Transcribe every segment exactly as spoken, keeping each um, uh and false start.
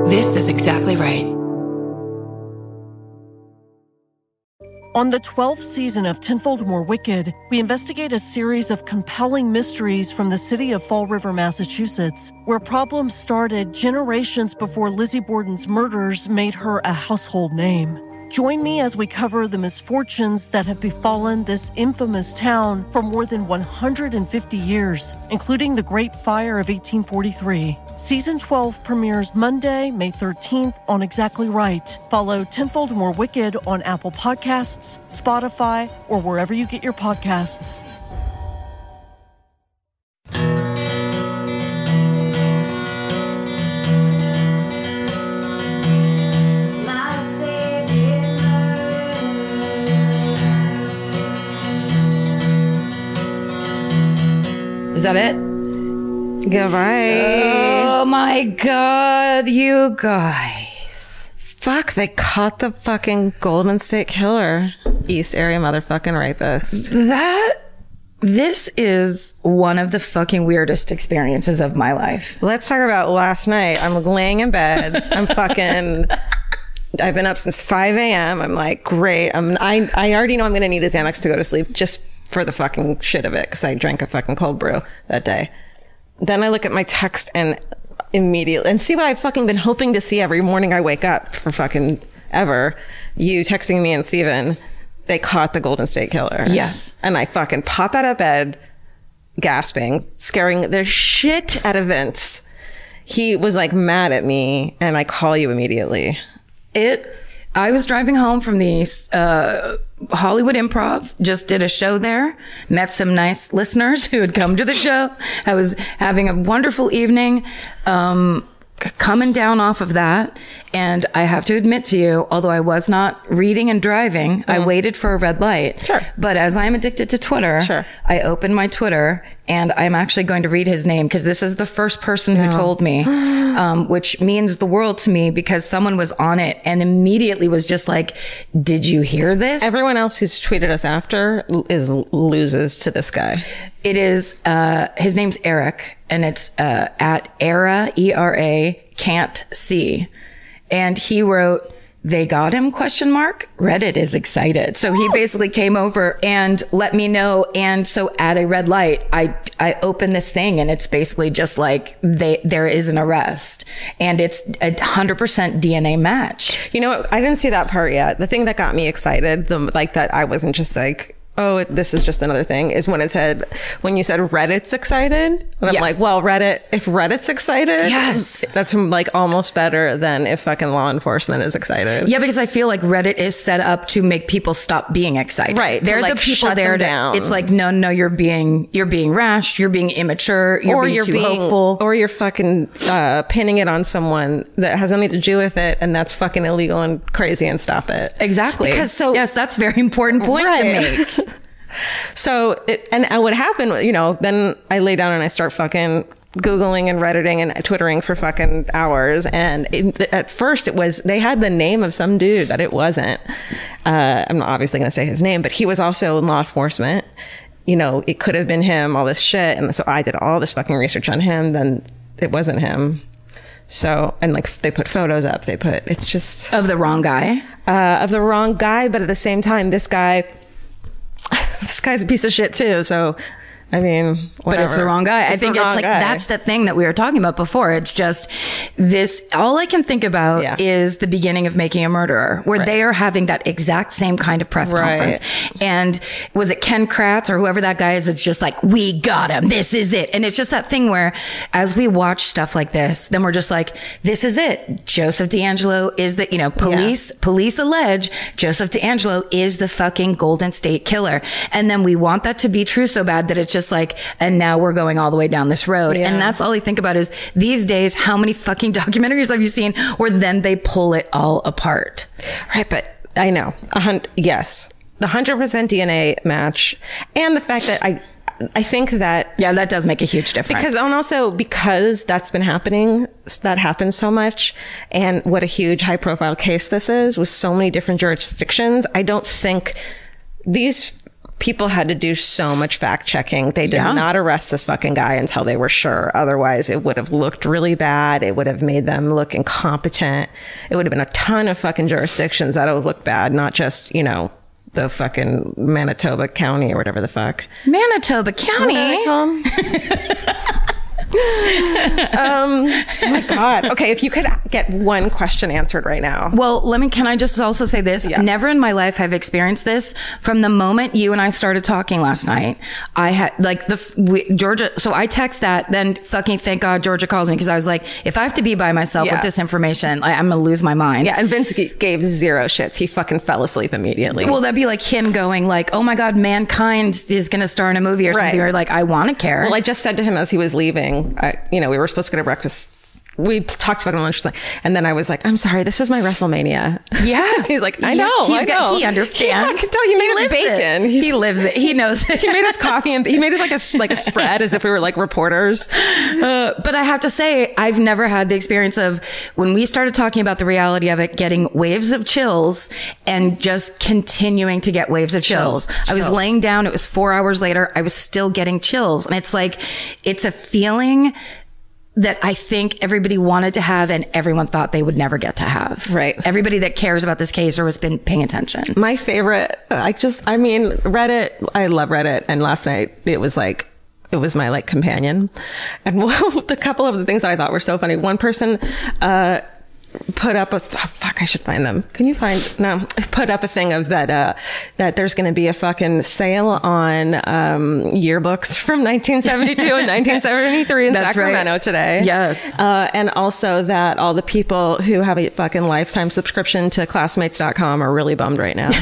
This is exactly right. On the twelfth season of Tenfold More Wicked, we investigate a series of compelling mysteries from the city of Fall River, Massachusetts, where problems started generations before Lizzie Borden's murders made her a household name. Join me as we cover the misfortunes that have befallen this infamous town for more than one hundred fifty years, including the Great Fire of eighteen forty-three. Season twelve premieres Monday, May thirteenth on Exactly Right. Follow Tenfold More Wicked on Apple Podcasts, Spotify, or wherever you get your podcasts. Is that it? Goodbye. Oh my God, you guys. Fuck, they caught the fucking Golden State Killer. East area motherfucking rapist. That, this is one of the fucking weirdest experiences of my life. Let's talk about last night. I'm laying in bed. I'm fucking... I've been up since five a.m. I'm like, great. I'm, I, I already know I'm going to need a Xanax to go to sleep just for the fucking shit of it, because I drank a fucking cold brew that day. Then I look at my text and immediately, and see what I've fucking been hoping to see every morning I wake up for fucking ever. You texting me and Steven, they caught the Golden State Killer. Yes. And I fucking pop out of bed, gasping, scaring the shit out of Vince. He was like mad at me, and I call you immediately. It, I was driving home from the uh, Hollywood Improv, just did a show there, met some nice listeners who had come to the show. I was having a wonderful evening, um, c- coming down off of that. And I have to admit to you, although I was not reading and driving, mm. I waited for a red light. Sure. But as I'm addicted to Twitter, sure. I opened my Twitter and I'm actually going to read his name because this is the first person who no. told me, um, which means the world to me because someone was on it and immediately was just like, did you hear this? Everyone else who's tweeted us after is loses to this guy. It is, uh, his name's Eric and it's, uh, at Era, E R A, can't see. And he wrote, they got him, question mark. Reddit is excited. So he basically came over and let me know. And so at a red light, I, I open this thing and it's basically just like they, there is an arrest and it's a hundred percent D N A match. You know what? I didn't see that part yet. The thing that got me excited, the, like that I wasn't just like, oh, this is just another thing, is when it said, when you said Reddit's excited. And I'm yes. like, well, Reddit, if Reddit's excited, yes, that's like almost better than if fucking law enforcement is excited. Yeah, because I feel like Reddit is set up to make people stop being excited. Right. They're like the people there to, down. It's like, no, no, you're being, you're being rash, you're being immature, you're or being you're too being, hopeful. Or you're fucking, uh, pinning it on someone that has nothing to do with it and that's fucking illegal and crazy and stop it. Exactly. Because so. Yes, that's a very important point right. to make. So, it, and what happened, you know, then I lay down and I start fucking Googling and Redditing and Twittering for fucking hours. And it, at first it was, they had the name of some dude that it wasn't. Uh, I'm not obviously going to say his name, but he was also in law enforcement. You know, it could have been him, all this shit. And so I did all this fucking research on him. Then it wasn't him. So, and like they put photos up, they put, it's just. Of the wrong guy? Uh, of the wrong guy. But at the same time, this guy, this guy's a piece of shit too. So, I mean, whatever. But it's the wrong guy. It's I think it's like, guy. That's the thing that we were talking about before. It's just this, all I can think about yeah. is the beginning of Making a Murderer, where right. they are having that exact same kind of press right. conference. And was it Ken Kratz or whoever that guy is? It's just like, we got him. This is it. And it's just that thing where as we watch stuff like this, then we're just like, this is it. Joseph DeAngelo is the, you know, police, yeah. police allege Joseph DeAngelo is the fucking Golden State Killer. And then we want that to be true so bad that it's just like, and now we're going all the way down this road. Yeah. And that's all I think about is these days, how many fucking documentaries have you seen where then they pull it all apart? Right. But I know. A hundred, yes. The one hundred percent D N A match. And the fact that I, I think that. Yeah, that does make a huge difference. Because, and also because that's been happening, that happens so much. And what a huge high profile case this is with so many different jurisdictions. I don't think these people had to do so much fact checking. They did Yeah. not arrest this fucking guy until they were sure. Otherwise, it would have looked really bad. It would have made them look incompetent. It would have been a ton of fucking jurisdictions that would look bad, not just, you know, the fucking Manitoba County or whatever the fuck. Manitoba County. um, oh my God. Okay, if you could get one question answered right now. Well, let me, can I just also say this? Yeah. Never in my life have experienced this. From the moment you and I started talking last night, I had like the, we, Georgia, so I text that, then fucking thank God Georgia calls me because I was like, if I have to be by myself Yeah. with this information, I, I'm going to lose my mind. Yeah, and Vince g- gave zero shits. He fucking fell asleep immediately. Well, that'd be like him going like, oh my God, Mankind is going to star in a movie or Right. something. Or like, I want to care. Well, I just said to him as he was leaving, I, you know, we were supposed to go to breakfast. We talked about it on lunch, and then I was like, "I'm sorry, this is my WrestleMania." Yeah. He's like, "I Yeah, know, he's I got- know." he understands. He, I can tell he made us lives bacon. It. He lives it. He knows it. He made us coffee, and he made us like a like a spread as if we were like reporters. Uh, but I have to say, I've never had the experience of when we started talking about the reality of it, getting waves of chills and just continuing to get waves of chills. Chills, I was chills. laying down. It was four hours later. I was still getting chills. And it's like, it's a feeling that I think everybody wanted to have and everyone thought they would never get to have. Right. Everybody that cares about this case or has been paying attention. My favorite, I just, I mean, Reddit. I love Reddit, and last night it was like. It was my like companion. And well, the couple of the things that I thought were so funny. One person, uh, put up a, oh, fuck, I should find them. Can you find, no, put up a thing of that, uh, that there's going to be a fucking sale on, um, yearbooks from nineteen seventy-two and nineteen seventy-three in That's right. Sacramento today. Yes. Uh, and also that all the people who have a fucking lifetime subscription to classmates dot com are really bummed right now.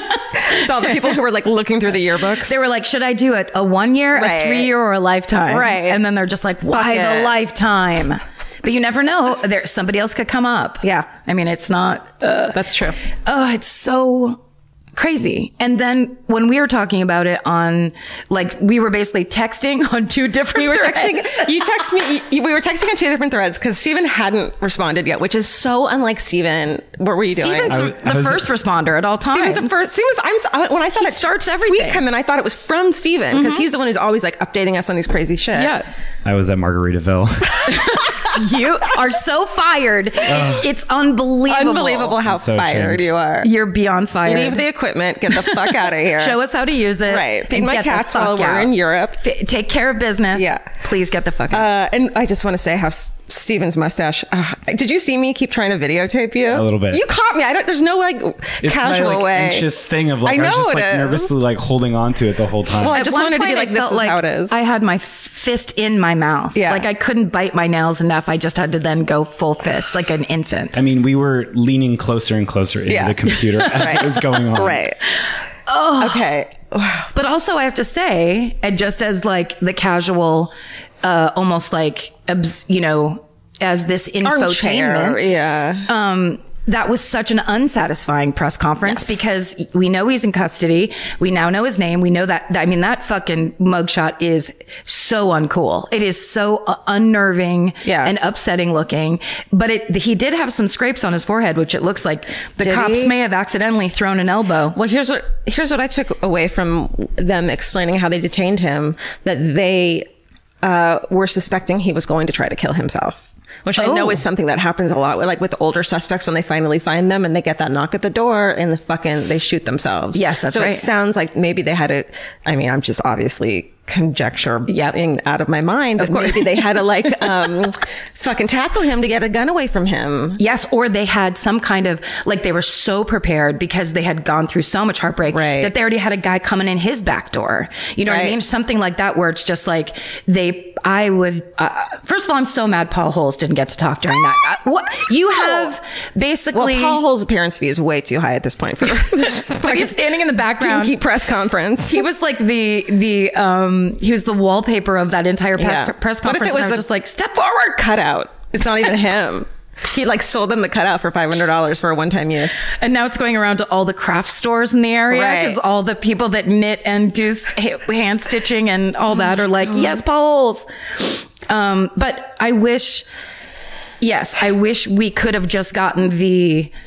So all the people who were like looking through the yearbooks. They were like, should I do it a one year, Right. a three year, or a lifetime? Right. And then they're just like, why Fuck the it. lifetime? But you never know. There, somebody else could come up. Yeah. I mean, it's not, uh, That's true. oh, it's so crazy. And then when we were talking about it on, like, we were basically texting on two different We were threads. texting, you text me, you, we were texting on two different threads because Steven hadn't responded yet, which is so unlike Steven. What were you doing? Steven's I was- the I was- first responder at all times. Steven's the first. Steven's, I'm, so- when I saw He that starts tweet everything. come in, I thought it was from Steven because he's the one who's always like updating us on these crazy shit. Yes. I was at Margaritaville. You are so fired. It's unbelievable. Unbelievable how so fired ashamed. you are. You're beyond fired. Leave the equipment. Get the fuck out of here. Show us how to use it. Right. Feed and my get the cats fuck while we're out. in Europe. F- take care of business. Yeah. Please get the fuck out. Uh, and I just want to say how S- Steven's mustache. Uh, did you see me keep trying to videotape you? A little bit. You caught me. I don't. There's no like It's casual my like way. anxious thing of like I I, was know just it like is. nervously like holding on to it the whole time. Well, I At just one wanted to be point, like, I this felt is like how it is. I had my f- fist in my mouth. Yeah. Like I couldn't bite my nails enough. I just had to then go full fist like an infant. I mean, we were leaning closer and closer into Yeah. the computer as it was going on. Right. Okay. But also I have to say, and just as like the casual, uh, almost like, obs- you know, as this Armchair. infotainment, Yeah. um, that was such an unsatisfying press conference Yes. because we know he's in custody. We now know his name. We know that, I mean, that fucking mugshot is so uncool. It is so uh, unnerving Yeah. and upsetting looking, but it, he did have some scrapes on his forehead, which it looks like the Did cops he? may have accidentally thrown an elbow. Well, here's what here's what I took away from them explaining how they detained him. That they uh, were suspecting he was going to try to kill himself, which I know Oh. is something that happens a lot. Like with older suspects, when they finally find them and they get that knock at the door and the fucking they shoot themselves. Yes, that's so right. it sounds like maybe they had to. I mean, I'm just obviously conjecture Yep. being out of my mind, but maybe they had to like um, fucking tackle him to get a gun away from him. Yes, or they had some kind of, like they were so prepared because they had gone through so much heartbreak Right. that they already had a guy coming in his back door. You know what I Right. mean? Something like that where it's just like they, I would, uh, first of all, I'm so mad Paul Holes didn't get to talk during that. Uh, what you have basically, Well, Paul Hull's appearance fee is way too high at this point for this like he's standing in the background. Dookie press conference. He was like the, the, um, he was the wallpaper of that entire press, Yeah. press What if it conference. And I was was a- just like, step forward. Cutout. It's not even him. He like sold them the cutout for five hundred dollars for a one-time use. And now it's going around to all the craft stores in the area Right. because all the people that knit and do st- hand stitching and all that are like, yes, Pauls. Um, but I wish, yes, I wish we could have just gotten the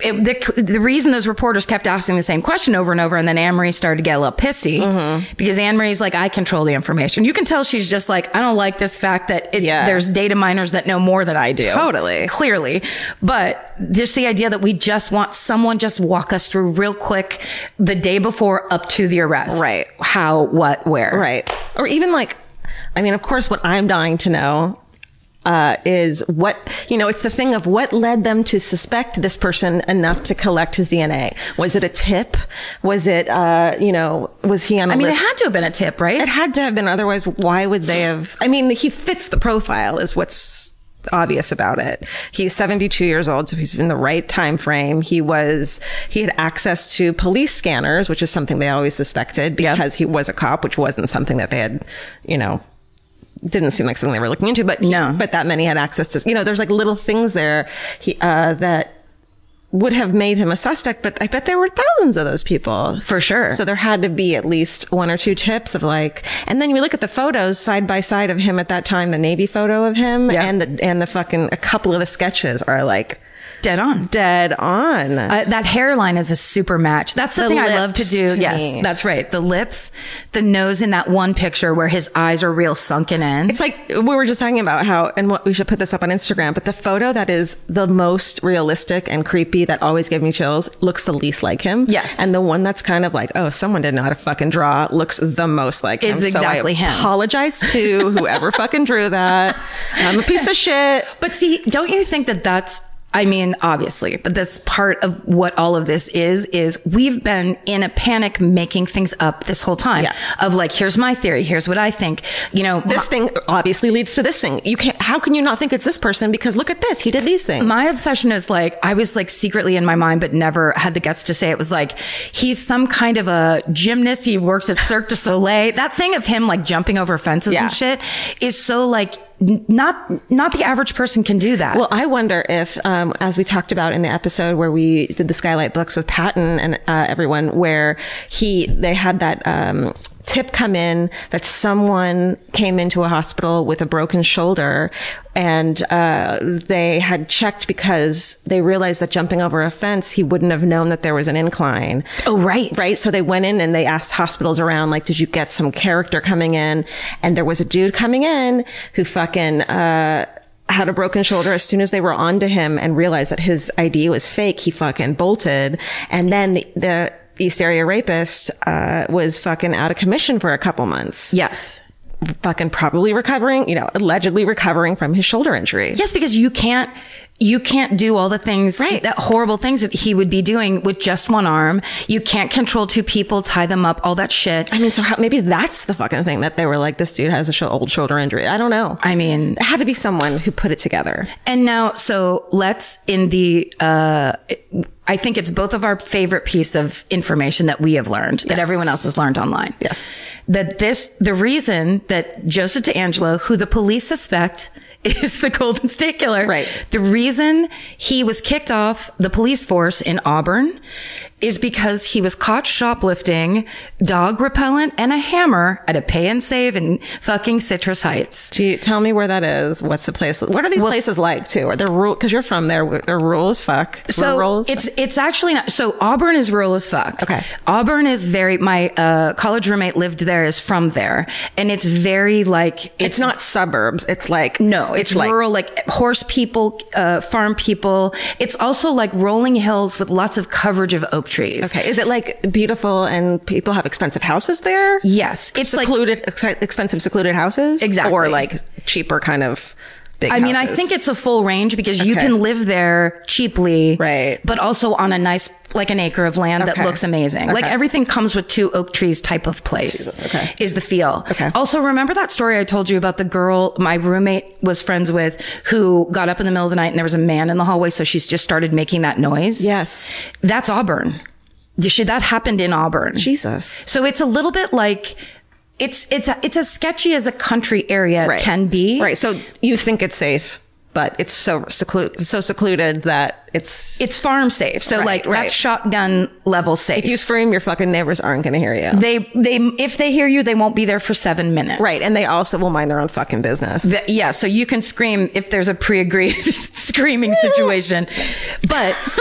it, the, the reason those reporters kept asking the same question over and over, and then Anne-Marie started to get a little pissy mm-hmm. because Anne-Marie's like, I control the information. You can tell she's just like, I don't like this fact that it, Yeah. there's data miners that know more than I do. Totally. Clearly. But just the idea that we just want someone just walk us through real quick the day before up to the arrest. Right. How, what, where. Right. Or even like, I mean, of course, what I'm dying to know Uh, is what, you know, it's the thing of what led them to suspect this person enough to collect his D N A. Was it a tip? Was it, uh, you know, was he on a I mean, list? it had to have been a tip, right? It had to have been. Otherwise, why would they have? I mean, he fits the profile is what's obvious about it. He's seventy-two years old, so he's in the right time frame. He was, he had access to police scanners, which is something they always suspected because he was a cop, which wasn't something that they had, you know, didn't seem like something they were looking into, but No. but that many had access to, you know, there's like little things there he, uh, that would have made him a suspect, but I bet there were thousands of those people. For sure. So there had to be at least one or two tips of like, and then you look at the photos side by side of him at that time, the Navy photo of him Yeah. and the, and the fucking, a couple of the sketches are like, Dead on. dead on. Uh, that hairline is a super match. That's the, The thing I love to lips do. to yes, me. that's right. The lips, the nose in that one picture where his eyes are real sunken in. It's like we were just talking about how, and what we should put this up on Instagram, but the photo that is the most realistic and creepy that always gave me chills looks the least like him. Yes. And the one that's kind of like, oh, someone didn't know how to fucking draw looks the most like him. It's exactly so I him. apologize to whoever fucking drew that. I'm a piece of shit. But see, don't you think that that's, I mean, obviously, but that's part of what all of this is, is we've been in a panic making things up this whole time Yeah. of like, here's my theory. Here's what I think. You know, This thing obviously leads to this thing. You can't, how can you not think it's this person? Because look at this. He did these things. my obsession is like, I was like secretly in my mind, but never had the guts to say it was like, he's some kind of a gymnast. He works at Cirque du Soleil. That thing of him like jumping over fences Yeah. and shit is so like, n- not, not the average person can do that. Well, I wonder if, um, as we talked about in the episode where we did the Skylight books with Patton and uh, everyone, where he, they had that, um, tip come in that someone came into a hospital with a broken shoulder and uh they had checked because they realized that jumping over a fence he wouldn't have known that there was an incline. oh, right. Right. So they went in and they asked hospitals around, like, did you get some character coming in? And there was a dude coming in who fucking, uh, had a broken shoulder. As soon as they were onto him and realized that his I D was fake, he fucking bolted. And then the, the East Area Rapist, uh, was fucking out of commission for a couple months. Yes. Fucking probably recovering, you know, allegedly recovering from his shoulder injury. Yes, because you can't, you can't do all the things, Right. that horrible things that he would be doing with just one arm. You can't control two people, tie them up, all that shit. I mean, so how, maybe that's the fucking thing that they were like, this dude has a sh- old shoulder injury. I don't know. I mean, It had to be someone who put it together. and now, so let's in the, uh, I think it's both of our favorite piece of information that we have learned, that Yes. everyone else has learned online. Yes. That this, the reason that Joseph DeAngelo, who the police suspect is the Golden State Killer. Right. The reason he was kicked off the police force in Auburn is because he was caught shoplifting dog repellent and a hammer at a pay and save in fucking Citrus Heights. Do you tell me where that is? What's the place? What are these Well- places like too? Are there rural? Because you're from there. They're rural as fuck. So rural as it's it's actually not. So Auburn is rural as fuck. Okay. Auburn is very. My uh, college roommate lived there. Is from there, and it's very like it's, It's not suburbs. It's like No, it's, like rural, like horse people, uh, farm people. It's also like rolling hills with lots of coverage of oak trees. okay. Is it like beautiful and people have expensive houses there? Yes, it's like. Secluded, ex- expensive secluded houses. Exactly. Or like cheaper kind of big. I mean, I houses? think it's a full range because you Okay. can live there cheaply, Right. But also on a nice, like an acre of land that Okay. looks amazing. Like Okay. everything comes with two oak trees type of place. Jesus, okay. Is the feel. Okay. Also, remember that story I told you about the girl my roommate was friends with who got up in the middle of the night and there was a man in the hallway, so she's just started making that noise. Yes. That's Auburn. She, that happened in Auburn. Jesus. So it's a little bit like. It's it's a, it's as sketchy as a country area Right. can be. Right. So you think it's safe, but it's so secluded, so secluded that it's. It's farm safe. So Right, like right. that's shotgun level safe. If you scream, your fucking neighbors aren't going to hear you. they they if they hear you, they won't be there for seven minutes. Right. And they also will mind their own fucking business. Th- yeah, so you can scream if there's a pre-agreed screaming situation. But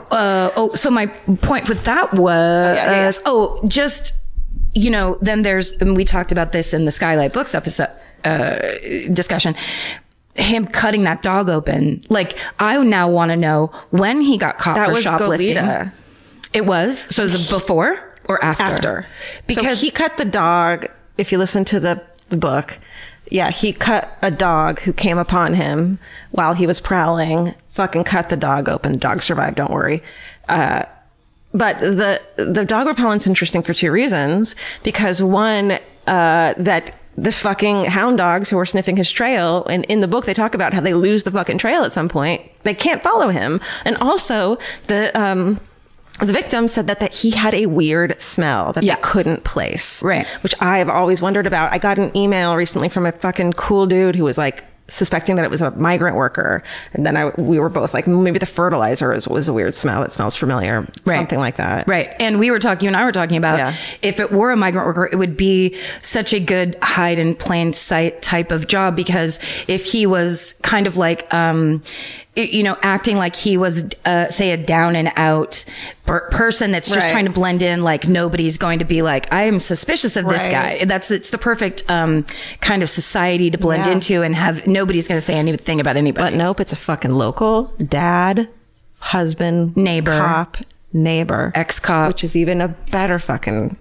uh, oh, so my point with that was, yeah, yeah, yeah. oh, just, you know, then there's, and we talked about this in the Skylight Books episode, uh, discussion, him cutting that dog open. Like, I now want to know when he got caught That for was shoplifting. Goleta. It was? So is it before or after? After. Because so he cut the dog, if you listen to the, the book, yeah, he cut a dog who came upon him while he was prowling, fucking cut the dog open. The dog survived, don't worry. Uh, but the, the dog repellent's interesting for two reasons. Because one, uh, that this fucking hound dogs who were sniffing his trail, and in the book they talk about how they lose the fucking trail at some point. They can't follow him. And also the, um, the victim said that, that he had a weird smell that Yeah. they couldn't place. Right. Which I've always wondered about. I got an email recently from a fucking cool dude who was like suspecting that it was a migrant worker. And then I, we were both like, maybe the fertilizer is, was a weird smell. It smells familiar. Right. Something like that. Right. And we were talking, you and I were talking about Yeah. if it were a migrant worker, it would be such a good hide in plain sight type of job, because if he was kind of like, um, you know, acting like he was, uh, say a down and out per- person that's just Right. trying to blend in, like nobody's going to be like, I am suspicious of this Right. guy. That's, it's the perfect, um, kind of society to blend Yeah. into and have, nobody's going to say anything about anybody. But nope, it's a fucking local dad, husband, Neighbor. cop, neighbor, Ex-cop. which is even a better fucking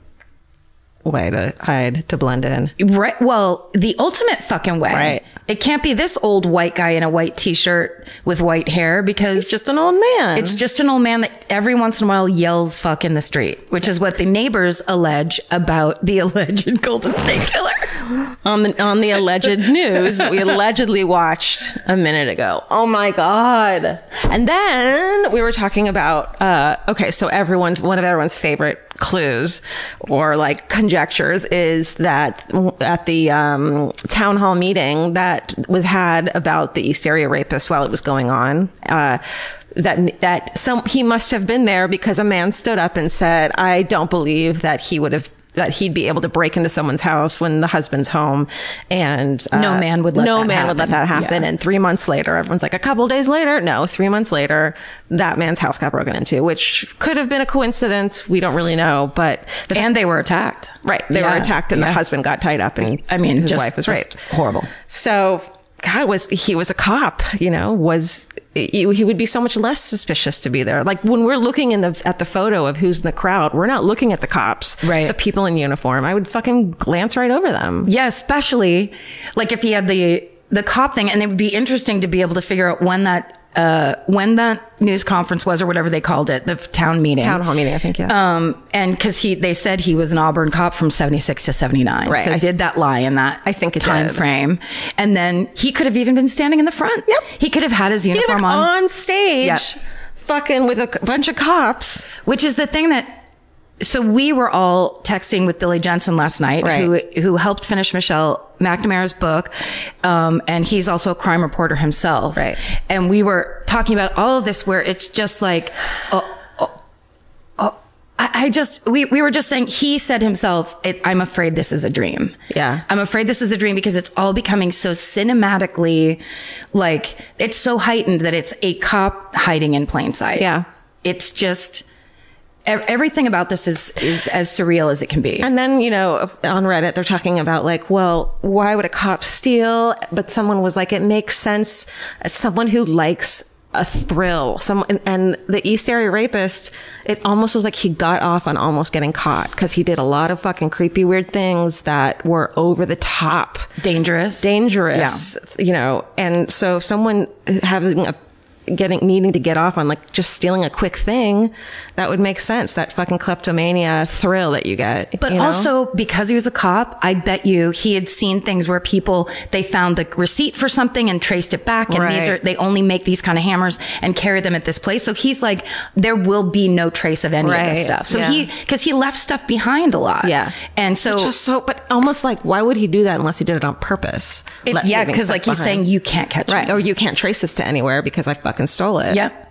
way to hide, to blend in. Right. Well, the ultimate fucking way. Right. It can't be this old white guy in a white t-shirt with white hair, because He's just an old man. it's just an old man that every once in a while yells fuck in the street, which is what the neighbors allege about the alleged Golden State Killer. on the on the alleged news that we allegedly watched a minute ago. Oh my god! And then we were talking about uh, okay, so everyone's one of everyone's favorite clues or like conjectures is that at the um, town hall meeting that was had about the East Area rapist while it was going on. Uh, that that some he must have been there because a man stood up and said, "I don't believe that he would have." That he'd be able to break into someone's house when the husband's home, and uh, No man would let no that man would let that happen. happen. Yeah. And three months later, everyone's like, a couple days later, no, three months later, that man's house got broken into, which could have been a coincidence. We don't really know, but the, And they were attacked. right, they Yeah. were attacked, and Yeah. the husband got tied up, and I mean, his just wife was raped. horrible. So, God, was he was a cop? You know, was he, he would be so much less suspicious to be there. Like when we're looking in the at the photo of who's in the crowd, we're not looking at the cops, Right. The people in uniform. I would fucking glance right over them. Yeah, especially like if he had the the cop thing, and it would be interesting to be able to figure out when that uh when that news conference was, or whatever they called it, the town meeting, Town hall meeting, I think. Yeah. Um, and because he, they said he was an Auburn cop from seventy-six to seventy-nine. Right. So I- did that lie in that I think it time did. frame? And then he could have even been standing in the front. Yep. He could have had his He had uniform been on, on stage, Yep. fucking with a c- bunch of cops. which is the thing that. So we were all texting with Billy Jensen last night, Right. who who helped finish Michelle McNamara's book, um, and he's also a crime reporter himself. Right. And we were talking about all of this, where it's just like, oh, oh, oh I, I just we we were just saying. He said himself, it, "I'm afraid this is a dream." Yeah. I'm afraid this is a dream because it's all becoming so cinematically, like it's so heightened that it's a cop hiding in plain sight. Yeah. It's just. Everything about this is, is as surreal as it can be. And then, you know, on Reddit, they're talking about like, well, why would a cop steal? But someone was like, it makes sense as someone who likes a thrill. Some, and, and the East Area rapist, it almost was like he got off on almost getting caught because he did a lot of fucking creepy, weird things that were over the top. Dangerous. Dangerous, you know, and so someone having a getting needing to get off on like just stealing a quick thing, that would make sense. That fucking kleptomania thrill that you get. But you know? also, because he was a cop, I bet you he had seen things where people, they found the receipt for something and traced it back. And these Right. are, they only make these kind of hammers and carry them at this place. So he's like, there will be no trace of any of Right. this stuff. So Yeah. he, cause he left stuff behind a lot. Yeah. And so It's just so, but almost like, why would he do that unless he did it on purpose? it's, Let- yeah, leaving cause stuff like he's behind. saying, you can't catch right. me. Or you can't trace this to anywhere because I fucking stole it. Yep.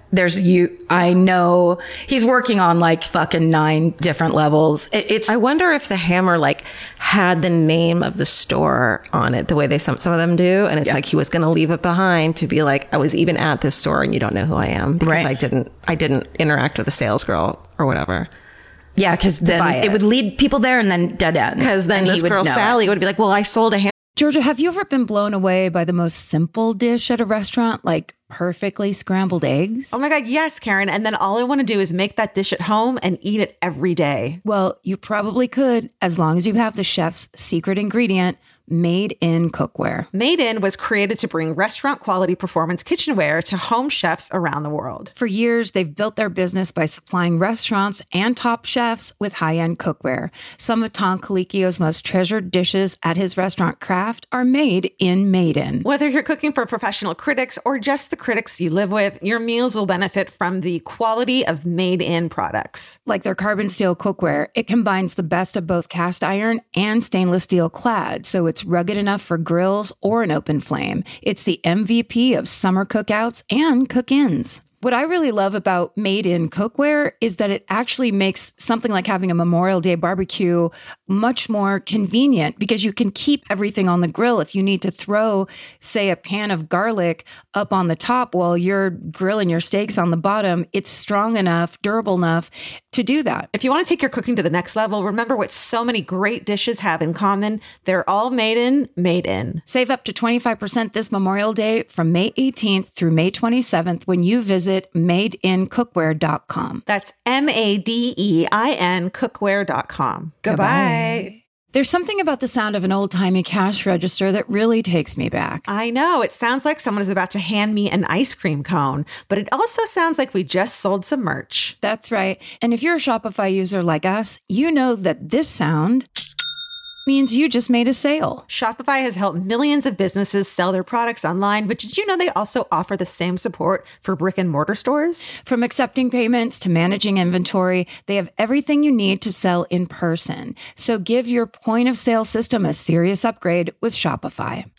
There's you, I know he's working on like fucking nine different levels. It, it's, I wonder if the hammer like had the name of the store on it the way they some, some of them do. And it's Yeah. like he was going to leave it behind to be like, I was even at this store and you don't know who I am because Right. I didn't, I didn't interact with a sales girl or whatever. yeah, cause then buy it. it. would lead people there and then dead end. Because then And he this would girl, know it. Sally, would be like, well, I sold a hammer. Georgia, have you ever been blown away by the most simple dish at a restaurant, like perfectly scrambled eggs? Oh my God, yes, Karen. And then all I want to do is make that dish at home and eat it every day. Well, you probably could, as long as you have the chef's secret ingredient, Made in Cookware. Made In was created to bring restaurant quality performance kitchenware to home chefs around the world. For years, they've built their business by supplying restaurants and top chefs with high-end cookware. Some of Tom Colicchio's most treasured dishes at his restaurant Craft are made in Made In. Whether you're cooking for professional critics or just the critics you live with, your meals will benefit from the quality of Made In products. Like their carbon steel cookware, it combines the best of both cast iron and stainless steel clad, so it's rugged enough for grills or an open flame. It's the M V P of summer cookouts and cook-ins. What I really love about Made in Cookware is that it actually makes something like having a Memorial Day barbecue much more convenient because you can keep everything on the grill. If you need to throw, say, a pan of garlic up on the top while you're grilling your steaks on the bottom, it's strong enough, durable enough to do that. If you want to take your cooking to the next level, remember what so many great dishes have in common. They're all made in, made in. Save up to twenty-five percent this Memorial Day from May eighteenth through May twenty-seventh when you visit made in cookware dot com. That's M A D E I N cookware dot com. Goodbye. There's something about the sound of an old-timey cash register that really takes me back. I know. It sounds like someone is about to hand me an ice cream cone, but it also sounds like we just sold some merch. That's right. And if you're a Shopify user like us, you know that this sound means you just made a sale. Shopify has helped millions of businesses sell their products online, but did you know they also offer the same support for brick and mortar stores? From accepting payments to managing inventory, they have everything you need to sell in person. So give your point of sale system a serious upgrade with Shopify.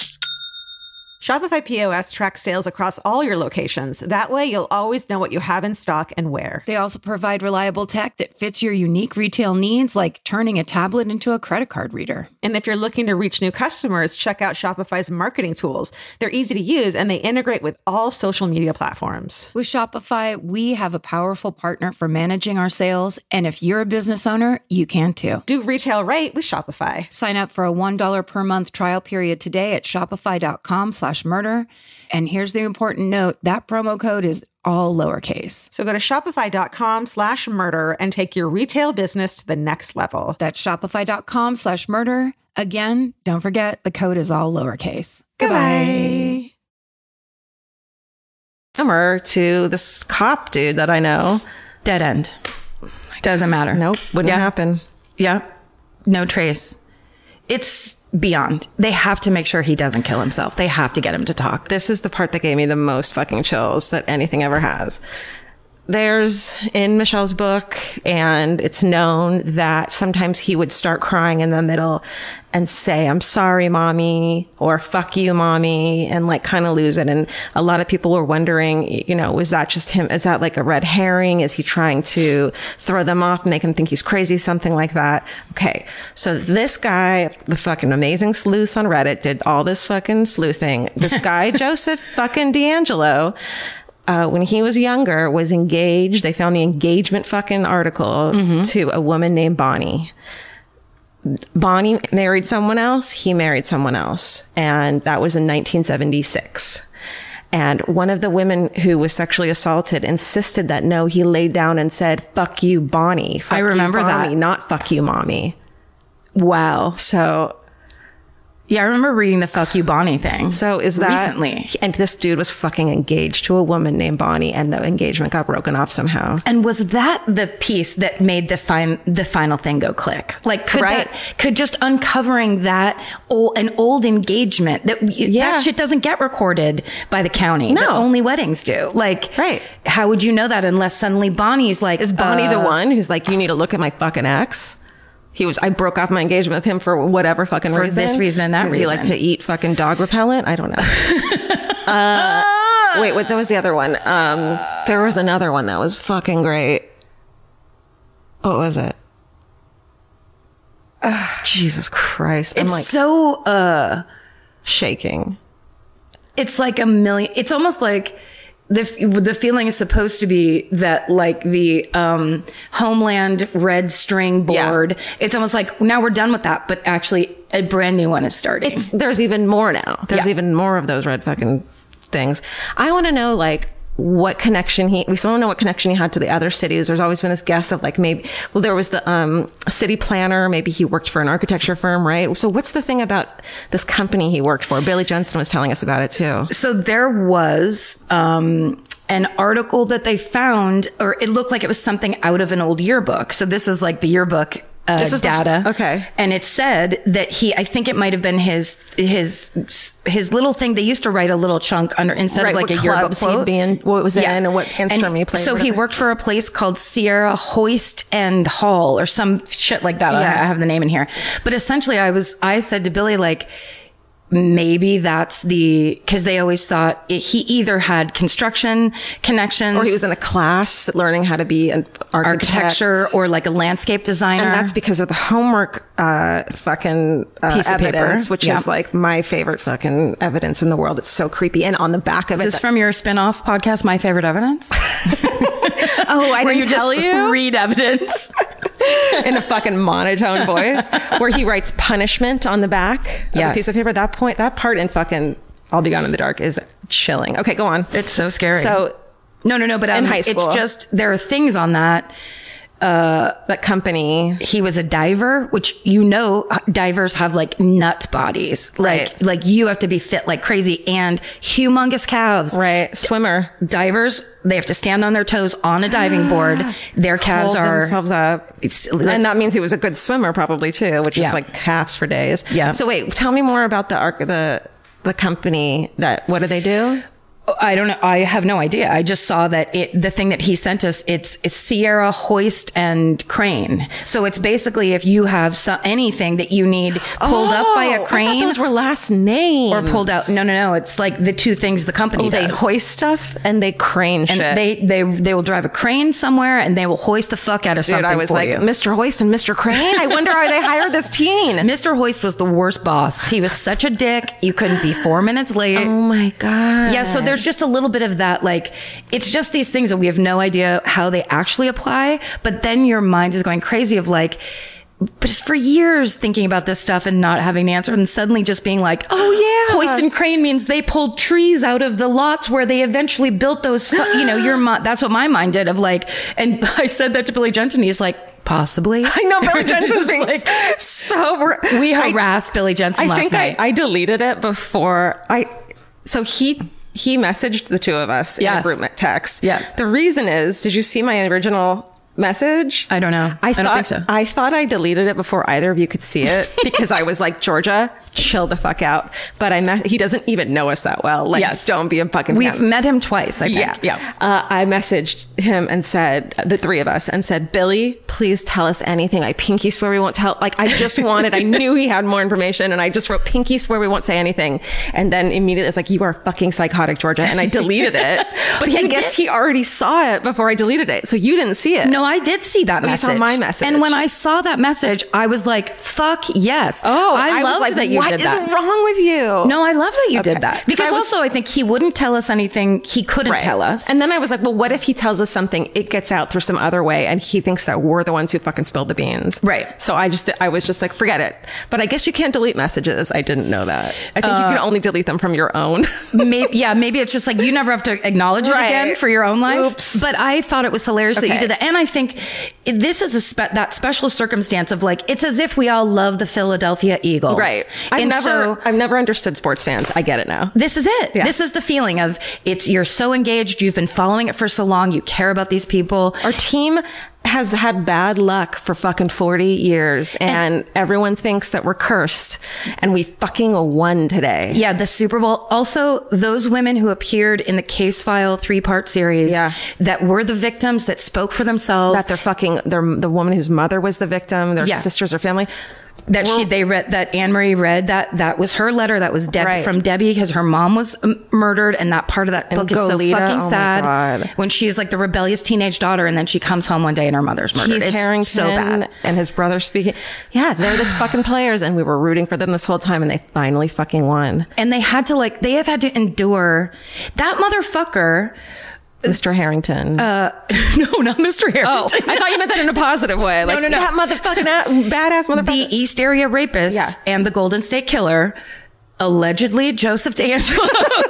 Shopify P O S tracks sales across all your locations. That way, you'll always know what you have in stock and where. They also provide reliable tech that fits your unique retail needs, like turning a tablet into a credit card reader. And if you're looking to reach new customers, check out Shopify's marketing tools. They're easy to use and they integrate with all social media platforms. With Shopify, we have a powerful partner for managing our sales. And if you're a business owner, you can too. Do retail right with Shopify. Sign up for a one dollar per month trial period today at shopify.com slash murder. And here's the important note, that promo code is all lowercase. So go to shopify.com slash murder and take your retail business to the next level. That's shopify.com slash murder. Again, don't forget, the code is all lowercase. Goodbye. Hammer to this cop dude that I know. Dead end. Doesn't matter. Nope, wouldn't Yeah. happen. Yeah. No trace. It's beyond. They have to make sure he doesn't kill himself. They have to get him to talk. This is the part that gave me the most fucking chills that anything ever has. There's in Michelle's book, and it's known that sometimes he would start crying in the middle and say, I'm sorry, mommy, or fuck you, mommy, and like kind of lose it. And a lot of people were wondering, you know, was that just him? Is that like a red herring? Is he trying to throw them off and make them think he's crazy? Something like that. Okay. So this guy, the fucking amazing sleuth on Reddit, did all this fucking sleuthing. This guy, Joseph fucking D'Angelo, Uh, when he was younger, was engaged. They found the engagement fucking article mm-hmm. to a woman named Bonnie. Bonnie married someone else. He married someone else. And that was in nineteen seventy-six. And one of the women who was sexually assaulted insisted that no, he laid down and said, fuck you, Bonnie. Fuck I remember you, Bonnie, that. not fuck you, mommy. Wow. So... Yeah, I remember reading the fuck you Bonnie thing. So is that recently? And this dude was fucking engaged to a woman named Bonnie, and the engagement got broken off somehow. And was that the piece that made the fine the final thing go click? Like, could Right. that, could just uncovering that old, an old engagement that Yeah. that shit doesn't get recorded by the county. No. that only weddings do. Like, Right. How would you know that unless suddenly Bonnie's like, Is Bonnie uh, the one who's like, you need to look at my fucking ex? He was, I broke off my engagement with him for whatever fucking For reason. this reason and that Does he like reason. to eat fucking dog repellent? I don't know. uh, wait, what, that was the other one. Um, there was another one that was fucking great. What was it? Uh, Jesus Christ. I'm It's like so, uh, shaking. it's like a million, it's almost like the, f- the feeling is supposed to be that like the, um, Homeland red string board. Yeah. It's almost like now we're done with that, but actually a brand new one is starting. It's, there's even more now. There's Yeah. even more of those red fucking things. I want to know, like, what connection he, we still don't know what connection he had to the other cities. There's always been this guess of like, maybe, well, there was the, um, city planner. Maybe he worked for an architecture firm, right? So what's the thing about this company he worked for? Billy Jensen was telling us about it too. So there was, um, an article that they found, or it looked like it was something out of an old yearbook. So this is like the yearbook uh, This is the- data. okay. And it said that he, I think it might have been his, his, his little thing. They used to write a little chunk under, instead Right, of like what a yearbook clubs he'd quote. be in, what was it in, and what instrument he played, So he whatever. worked for a place called Sierra Hoist and Hall or some shit like that. I, Yeah. I have the name in here. But essentially I was, I said to Billy, like, maybe that's the, cause they always thought it, he either had construction connections Or he was in a class learning how to be an architect. architecture or like a landscape designer. And that's because of the homework, uh, fucking, uh, Piece of paper. evidence, which Yeah. is like my favorite fucking evidence in the world. It's so creepy. And on the back of Is it. this from your spin-off podcast, My Favorite Evidence? oh, I Where didn't you tell just you? read evidence. in a fucking monotone voice, where he writes punishment on the back of Yes. a piece of paper. That point, that part in fucking I'll Be Gone in the Dark is chilling. Okay, go on. It's so scary. So no, no, no. But um, in high school. it's just, there are things on that. that company. He was a diver, which, you know, divers have like nut bodies. Like, Right. like you have to be fit like crazy and humongous calves. Right. Swimmer. Divers, they have to stand on their toes on a diving board. Their calves Hold are, themselves up. it's, And that means he was a good swimmer probably too, which Yeah. is like calves for days. Yeah. So wait, tell me more about the arc, the, the company that, what do they do? I don't know. I have no idea. I just saw that it, the thing that he sent us, it's, it's Sierra Hoist and Crane. So it's basically if you have so, anything that you need pulled up by a Oh, crane I thought those were last names. or pulled out. No, no, no. It's like the two things the company Oh, they does. hoist stuff and they crane and shit. they, they, they will drive a crane somewhere and they will hoist the fuck out of Dude, something I was for like, you. Mister Hoist and Mister Crane? I wonder how they hired this teen. Mister Hoist was the worst boss. He was such a dick. You couldn't be four minutes late. Oh my God. Yeah, so there's just a little bit of that, like, it's just these things that we have no idea how they actually apply, but then your mind is going crazy of like, but just for years thinking about this stuff and not having the answer and suddenly just being like, Oh, yeah. hoist and crane means they pulled trees out of the lots where they eventually built those, fu- you know, your mi- that's what my mind did of like, and I said that to Billy Jensen. He's like, possibly. I know Billy Jensen's being like so. We I- harassed Billy Jensen I last think night. I, I deleted it before I. So he he messaged the two of us Yes. in a group text. Yeah. The reason is, did you see my original message? I don't know. I, I thought, don't think so. I thought I deleted it before either of you could see it because I was like, Georgia, chill the fuck out. But I me- he doesn't even know us that well. Like, Yes. don't be a fucking. We've cunt. met him twice, I think. Yeah. Yeah. Uh, I messaged him and said, the three of us, and said, Billy, please tell us anything. I pinky swear we won't tell. Like, I just wanted, I knew he had more information, and I just wrote, pinky swear we won't say anything. And then immediately it's like, you are fucking psychotic, Georgia. And I deleted it. But I You guess did? he already saw it before I deleted it. So you didn't see it. No, I did see that you message. saw my message. And when I saw that message, I was like, fuck yes. Oh, I, I, loved was like, that you what did is that. wrong with you? No, I love that you Okay. did that. 'Cause Because I was- also I think he wouldn't tell us anything he couldn't Right. tell us. And then I was like, well, what if he tells us something, it gets out through some other way, and he thinks that we're the ones who fucking spilled the beans. Right. So I just, I was just like, forget it. But I guess you can't delete messages. I didn't know that. I think you can only delete them from your own. maybe, yeah, maybe it's just like you never have to acknowledge it Right. again for your own life. Oops. But I thought it was hilarious that you Okay. did that. And I think it- this is a spe- that special circumstance of like, it's as if we all love the Philadelphia Eagles. Right. I've And never, so I've never understood sports fans. I get it now. this is it. Yeah. This is the feeling of it's, you're so engaged. You've been following it for so long. You care about these people. Our team has had bad luck for fucking forty years, and, everyone thinks that we're cursed, and we fucking won today. Yeah, the Super Bowl. Also, those women who appeared in the Case File three-part series Yeah. that were the victims that spoke for themselves. That they're fucking, they're the woman whose mother was the victim, their Yes. sisters or family. that she they read that Anne Marie read that that was her letter that was Deb, Right. from Debbie because her mom was um, murdered, and that part of that book is so Goleta, fucking oh my sad. God. When she's like the rebellious teenage daughter, and then she comes home one day and her mother's murdered. Keith It's Harington so bad. and his brother speaking. Yeah, they're the fucking players, and we were rooting for them this whole time, and they finally fucking won. And they had to like they have had to endure that motherfucker. Mister Harrington. Uh, no, not Mister oh, Harrington. I thought you meant that in a positive way. Like, no, no. that motherfucking a- badass motherfucker. The East Area rapist Yeah. and the Golden State Killer, allegedly Joseph D'Angelo,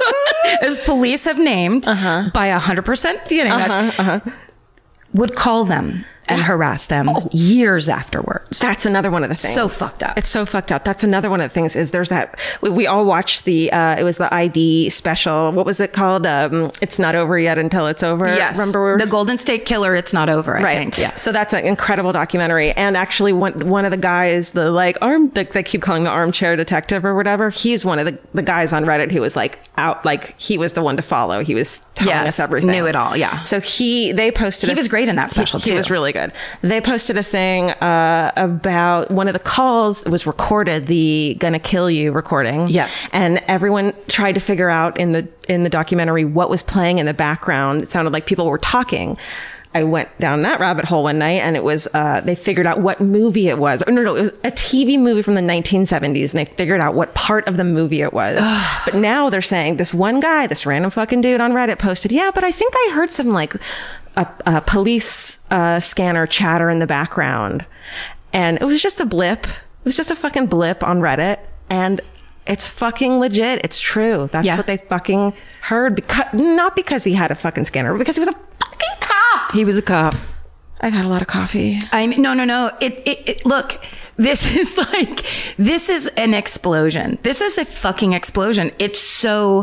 as police have named Uh-huh. by a one hundred percent D N A match, would call them and harass them years afterwards. That's another one of the things. So fucked up. It's so fucked up. That's another one of the things is there's that, we, we all watched the, uh, it was the I D special. What was it called? Um, It's Not Over Yet Until It's Over. Yes. Remember? The Golden State Killer, It's Not Over, I Right. think. Yeah. So that's an incredible documentary. And actually one, one of the guys, the like arm, the, they keep calling the armchair detective or whatever. He's one of the, the guys on Reddit who was like out, like he was the one to follow. He was telling Yes, us everything. knew it all, yeah. So he, they posted. He a- was great in that special, he, too. He was really good. They posted a thing, uh, about one of the calls that was recorded, the Gonna Kill You recording. Yes. And everyone tried to figure out in the, in the documentary what was playing in the background. It sounded like people were talking. I went down that rabbit hole one night and it was, uh, they figured out what movie it was. Or no, no, it was a T V movie from the nineteen seventies and they figured out what part of the movie it was. But now they're saying this one guy, this random fucking dude on Reddit posted, yeah, but I think I heard some like a, a police, uh, scanner chatter in the background. And it was just a blip. It was just a fucking blip on Reddit. And it's fucking legit. It's true. That's Yeah. what they fucking heard because, not because he had a fucking scanner, but because he was a fucking cop. He was a cop. I've had a lot of coffee. I mean, no, no, no. It, it, it, look, this is like, this is an explosion. This is a fucking explosion. It's so,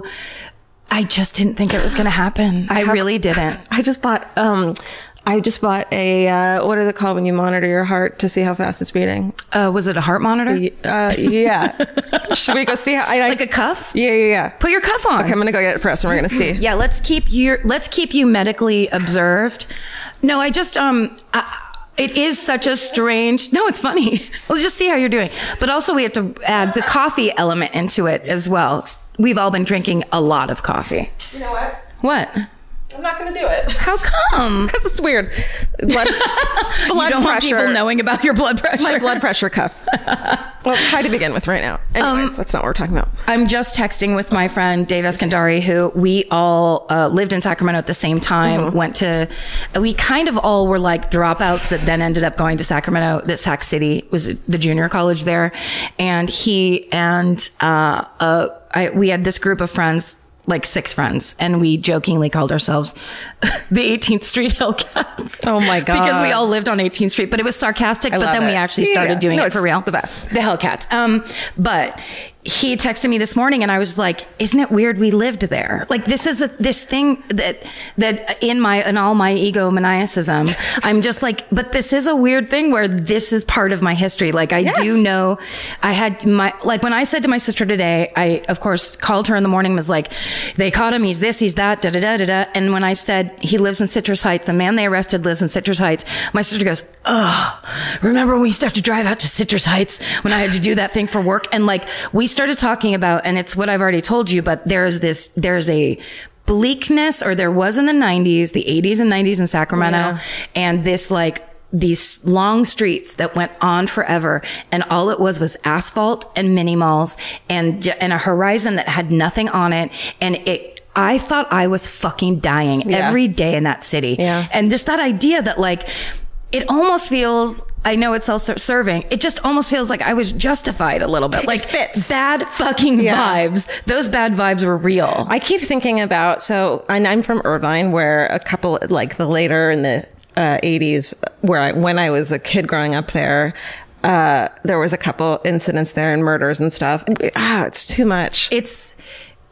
I just didn't think it was going to happen. I, have- really didn't. I just bought, um, I just bought a, uh, what is it called when you monitor your heart to see how fast it's beating? Uh, was it a heart monitor? Uh, yeah. Should we go see how, I, I Like a cuff? Yeah, yeah, yeah. Put your cuff on. Okay, I'm gonna go get it for us and we're gonna see. Yeah, let's keep you, let's keep you medically observed. No, I just, um, I, it is such a strange, no, it's funny. Let's just see how you're doing. But also we have to add the coffee element into it as well. We've all been drinking a lot of coffee. You know what? What? I'm not gonna do it. How come? Because it's weird. Blood, blood You don't want pressure. people knowing about your blood pressure. My blood pressure cuff. Well, it's high to begin with right now. Anyways, Um, that's not what we're talking about. I'm just texting with my friend Dave Eskandari, who we all uh, lived in Sacramento at the same time. Mm-hmm. Went to, we kind of all were like dropouts that then ended up going to Sacramento. That Sac City was the junior college there, and he and uh, uh, I, we had this group of friends. Like six friends, and we jokingly called ourselves the eighteenth Street Hellcats. Oh my God. Because we all lived on eighteenth Street, but it was sarcastic. I but love then we it. actually Yeah, started yeah. doing No, it for it's real. the best. The Hellcats. Um, but he texted me this morning, and I was like, "Isn't it weird we lived there? Like this is a, this thing that that in my in all my egomaniacism, I'm just like, but this is a weird thing where this is part of my history. Like I Yes. do know, I had my like when I said to my sister today, I of course called her in the morning, was like, they caught him, he's this, he's that, da da da da da. And when I said he lives in Citrus Heights, the man they arrested lives in Citrus Heights, my sister goes, "Oh, remember when we used to have to drive out to Citrus Heights when I had to do that thing for work?" And like we started talking about, and it's what I've already told you, but there's this, there's a bleakness, or there was in the nineties, the eighties and nineties in Sacramento, Yeah. and this like, these long streets that went on forever, and all it was was asphalt and mini malls and, j- and a horizon that had nothing on it. And it, I thought I was fucking dying Yeah. every day in that city. Yeah. And just that idea that like, it almost feels, I know it's self-serving, it just almost feels like I was justified a little bit. It Like fits. bad fucking Yeah. vibes. Those bad vibes were real. I keep thinking about, so, and I'm from Irvine, where a couple, like the later in the uh, eighties, where I, when I was a kid growing up there, uh, there was a couple incidents there and murders and stuff. Ah, it's too much. It's,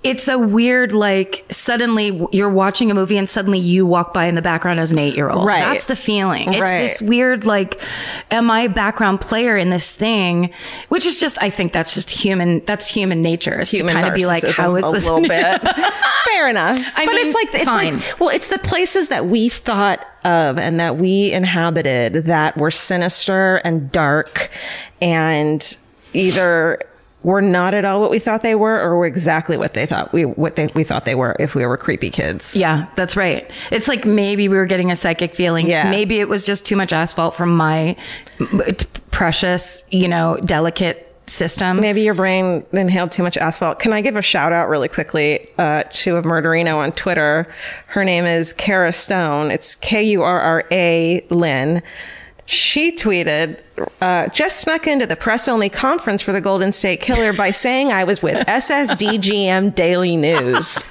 it's a weird, like, suddenly you're watching a movie and suddenly you walk by in the background as an eight-year-old. Right. That's the feeling. It's Right. this weird, like, am I a background player in this thing? Which is just, I think that's just human, that's human nature. Is Human to kind of be like, how is narcissism this? a little bit? Fair enough. I but mean, it's like, it's fine. like, well, it's the places that we thought of and that we inhabited that were sinister and dark and either were not at all what we thought they were or were exactly what they thought we, what they, we thought they were if we were creepy kids. Yeah, that's right. It's like maybe we were getting a psychic feeling. Yeah. Maybe it was just too much asphalt from my precious, you know, delicate system. Maybe your brain inhaled too much asphalt. Can I give a shout out really quickly uh, to a murderino on Twitter? Her name is Kara Stone. It's K U R R A Lynn. She tweeted, uh, just snuck into the press-only conference for the Golden State Killer by saying I was with S S D G M Daily News.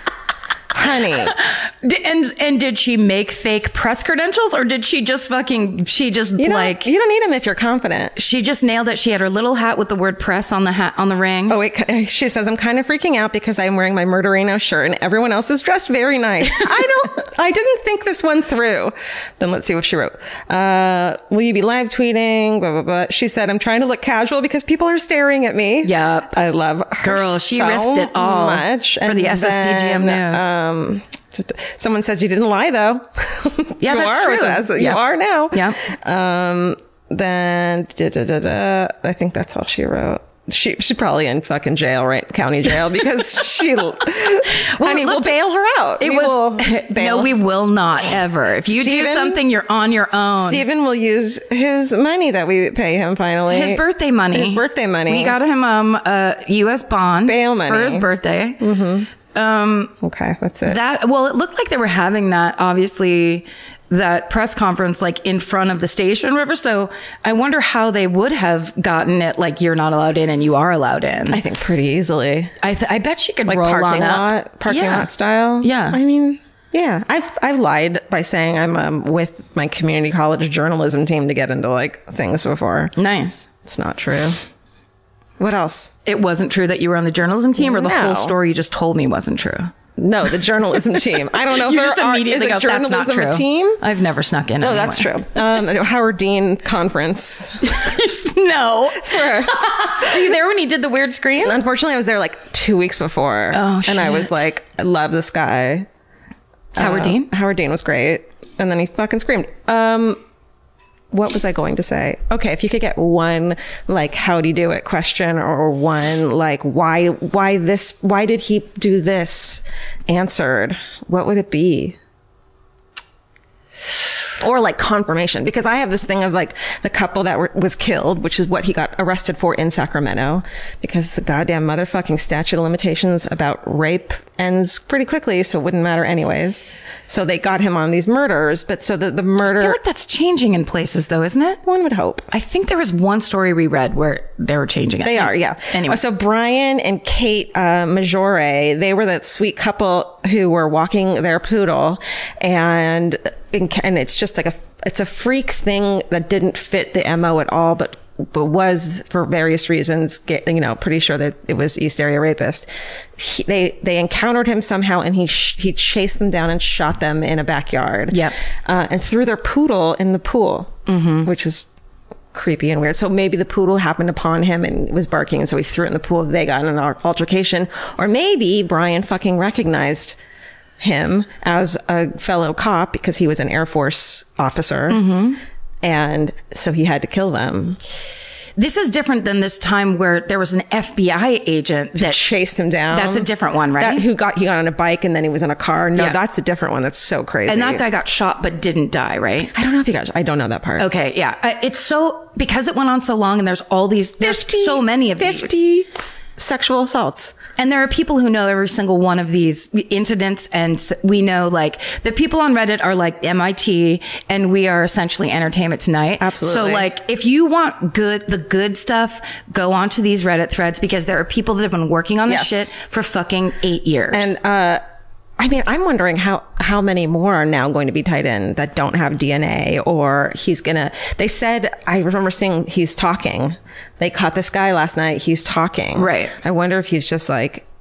Honey. D- And and did she make fake press credentials, or did she just fucking she just You like don't, you don't need them if you're confident. she just nailed it? She had her little hat with the word press on the hat on the ring. Oh, wait. She says, I'm kind of freaking out because I'm wearing my murderino shirt and everyone else is dressed very nice. I don't, I didn't think this one through. Then let's see what she wrote. Uh, will you be live tweeting? Blah, blah, blah. She said, I'm trying to look casual because people are staring at me. Yep. I love her. Girl, she so risked it all much. for the S S D G M then, news. Um, someone says you didn't lie though. Yeah, you that's are true. with us. You Yeah. are now. Yeah. Um, then da, da, da, da, I think that's all she wrote. She she's probably in fucking jail, right? County jail, because she. Honey, we'll look, bail her out. It we was will bail. no, we will not ever. If you Steven- do something, you're on your own. Steven will use his money that we pay him finally. His birthday money. His birthday money. We got him um a U S bond Bail money. for his birthday. Mm-hmm. Um, Okay, that's it. that well, it looked like they were having that obviously. That press conference like in front of the station, River. So I wonder how they would have gotten it. Like you're not allowed in and you are allowed in. I think pretty easily. I th- I bet she could Like roll parking on lot, up. parking Yeah. lot style. Yeah. I mean, yeah. I've I've lied by saying I'm um, with my community college journalism team to get into like things before. Nice. It's not true. What else? It wasn't true that you were on the journalism team, or the No. whole story you just told me wasn't true. No, the journalism team. I don't know if You there just are, immediately is go, it that's not journalism true. a team? I've never snuck in. No, that's true. Um, Howard Dean conference. No. Swear. Were you there when he did the weird scream? Unfortunately, I was there like two weeks before. Oh, And I shit. was like, I love this guy. Howard Uh, Dean? Howard Dean was great. And then he fucking screamed. Um, what was I going to say? Okay, if you could get one like howdy do it question or one like why why this why did he do this answered, what would it be? Or like confirmation, because I have this thing of like the couple that were, was killed, which is what he got arrested for in Sacramento, because the goddamn motherfucking statute of limitations about rape ends pretty quickly, so it wouldn't matter anyways. So they got him on these murders, but so the, the I murder, feel like that's changing in places, though, isn't it? one would hope. I think there was one story we read where they were changing it. They are, yeah. Anyway. So Brian and Kate uh, Majore, they were that sweet couple who were walking their poodle, and and it's just like a it's a freak thing that didn't fit the M O at all, but but was for various reasons, get, you know, pretty sure that it was East Area Rapist. He, they they encountered him somehow, and he sh- he chased them down and shot them in a backyard. Yep. Uh, and threw their poodle in the pool, mm-hmm. which is creepy and weird. So maybe the poodle happened upon him and was barking, and so he threw it in the pool. They got in an altercation, or maybe Brian fucking recognized him as a fellow cop because he was an Air Force officer, mm-hmm. and so he had to kill them. This is different than this time where there was an F B I agent that Chased him down. That's a different one, right? That, who got he got on a bike and then he was in a car. No, Yeah. that's a different one. That's so crazy. and that guy got shot but didn't die, right? I don't know if he got. I don't know that part. Okay, yeah. Uh, It's so because it went on so long, and there's all these. There's so many of these. fifty sexual assaults. And there are people who know every single one of these incidents. And s- we know like the people on Reddit are like M I T, and we are essentially Entertainment Tonight. Absolutely. So like if you want good, the good stuff, go onto these Reddit threads, because there are people that have been working on this Yes. shit for fucking eight years. And, uh, I mean, I'm wondering how, how many more are now going to be tied in that don't have D N A, or he's gonna, they said, I remember seeing he's talking. They caught this guy last night. He's talking. Right. I wonder if he's just like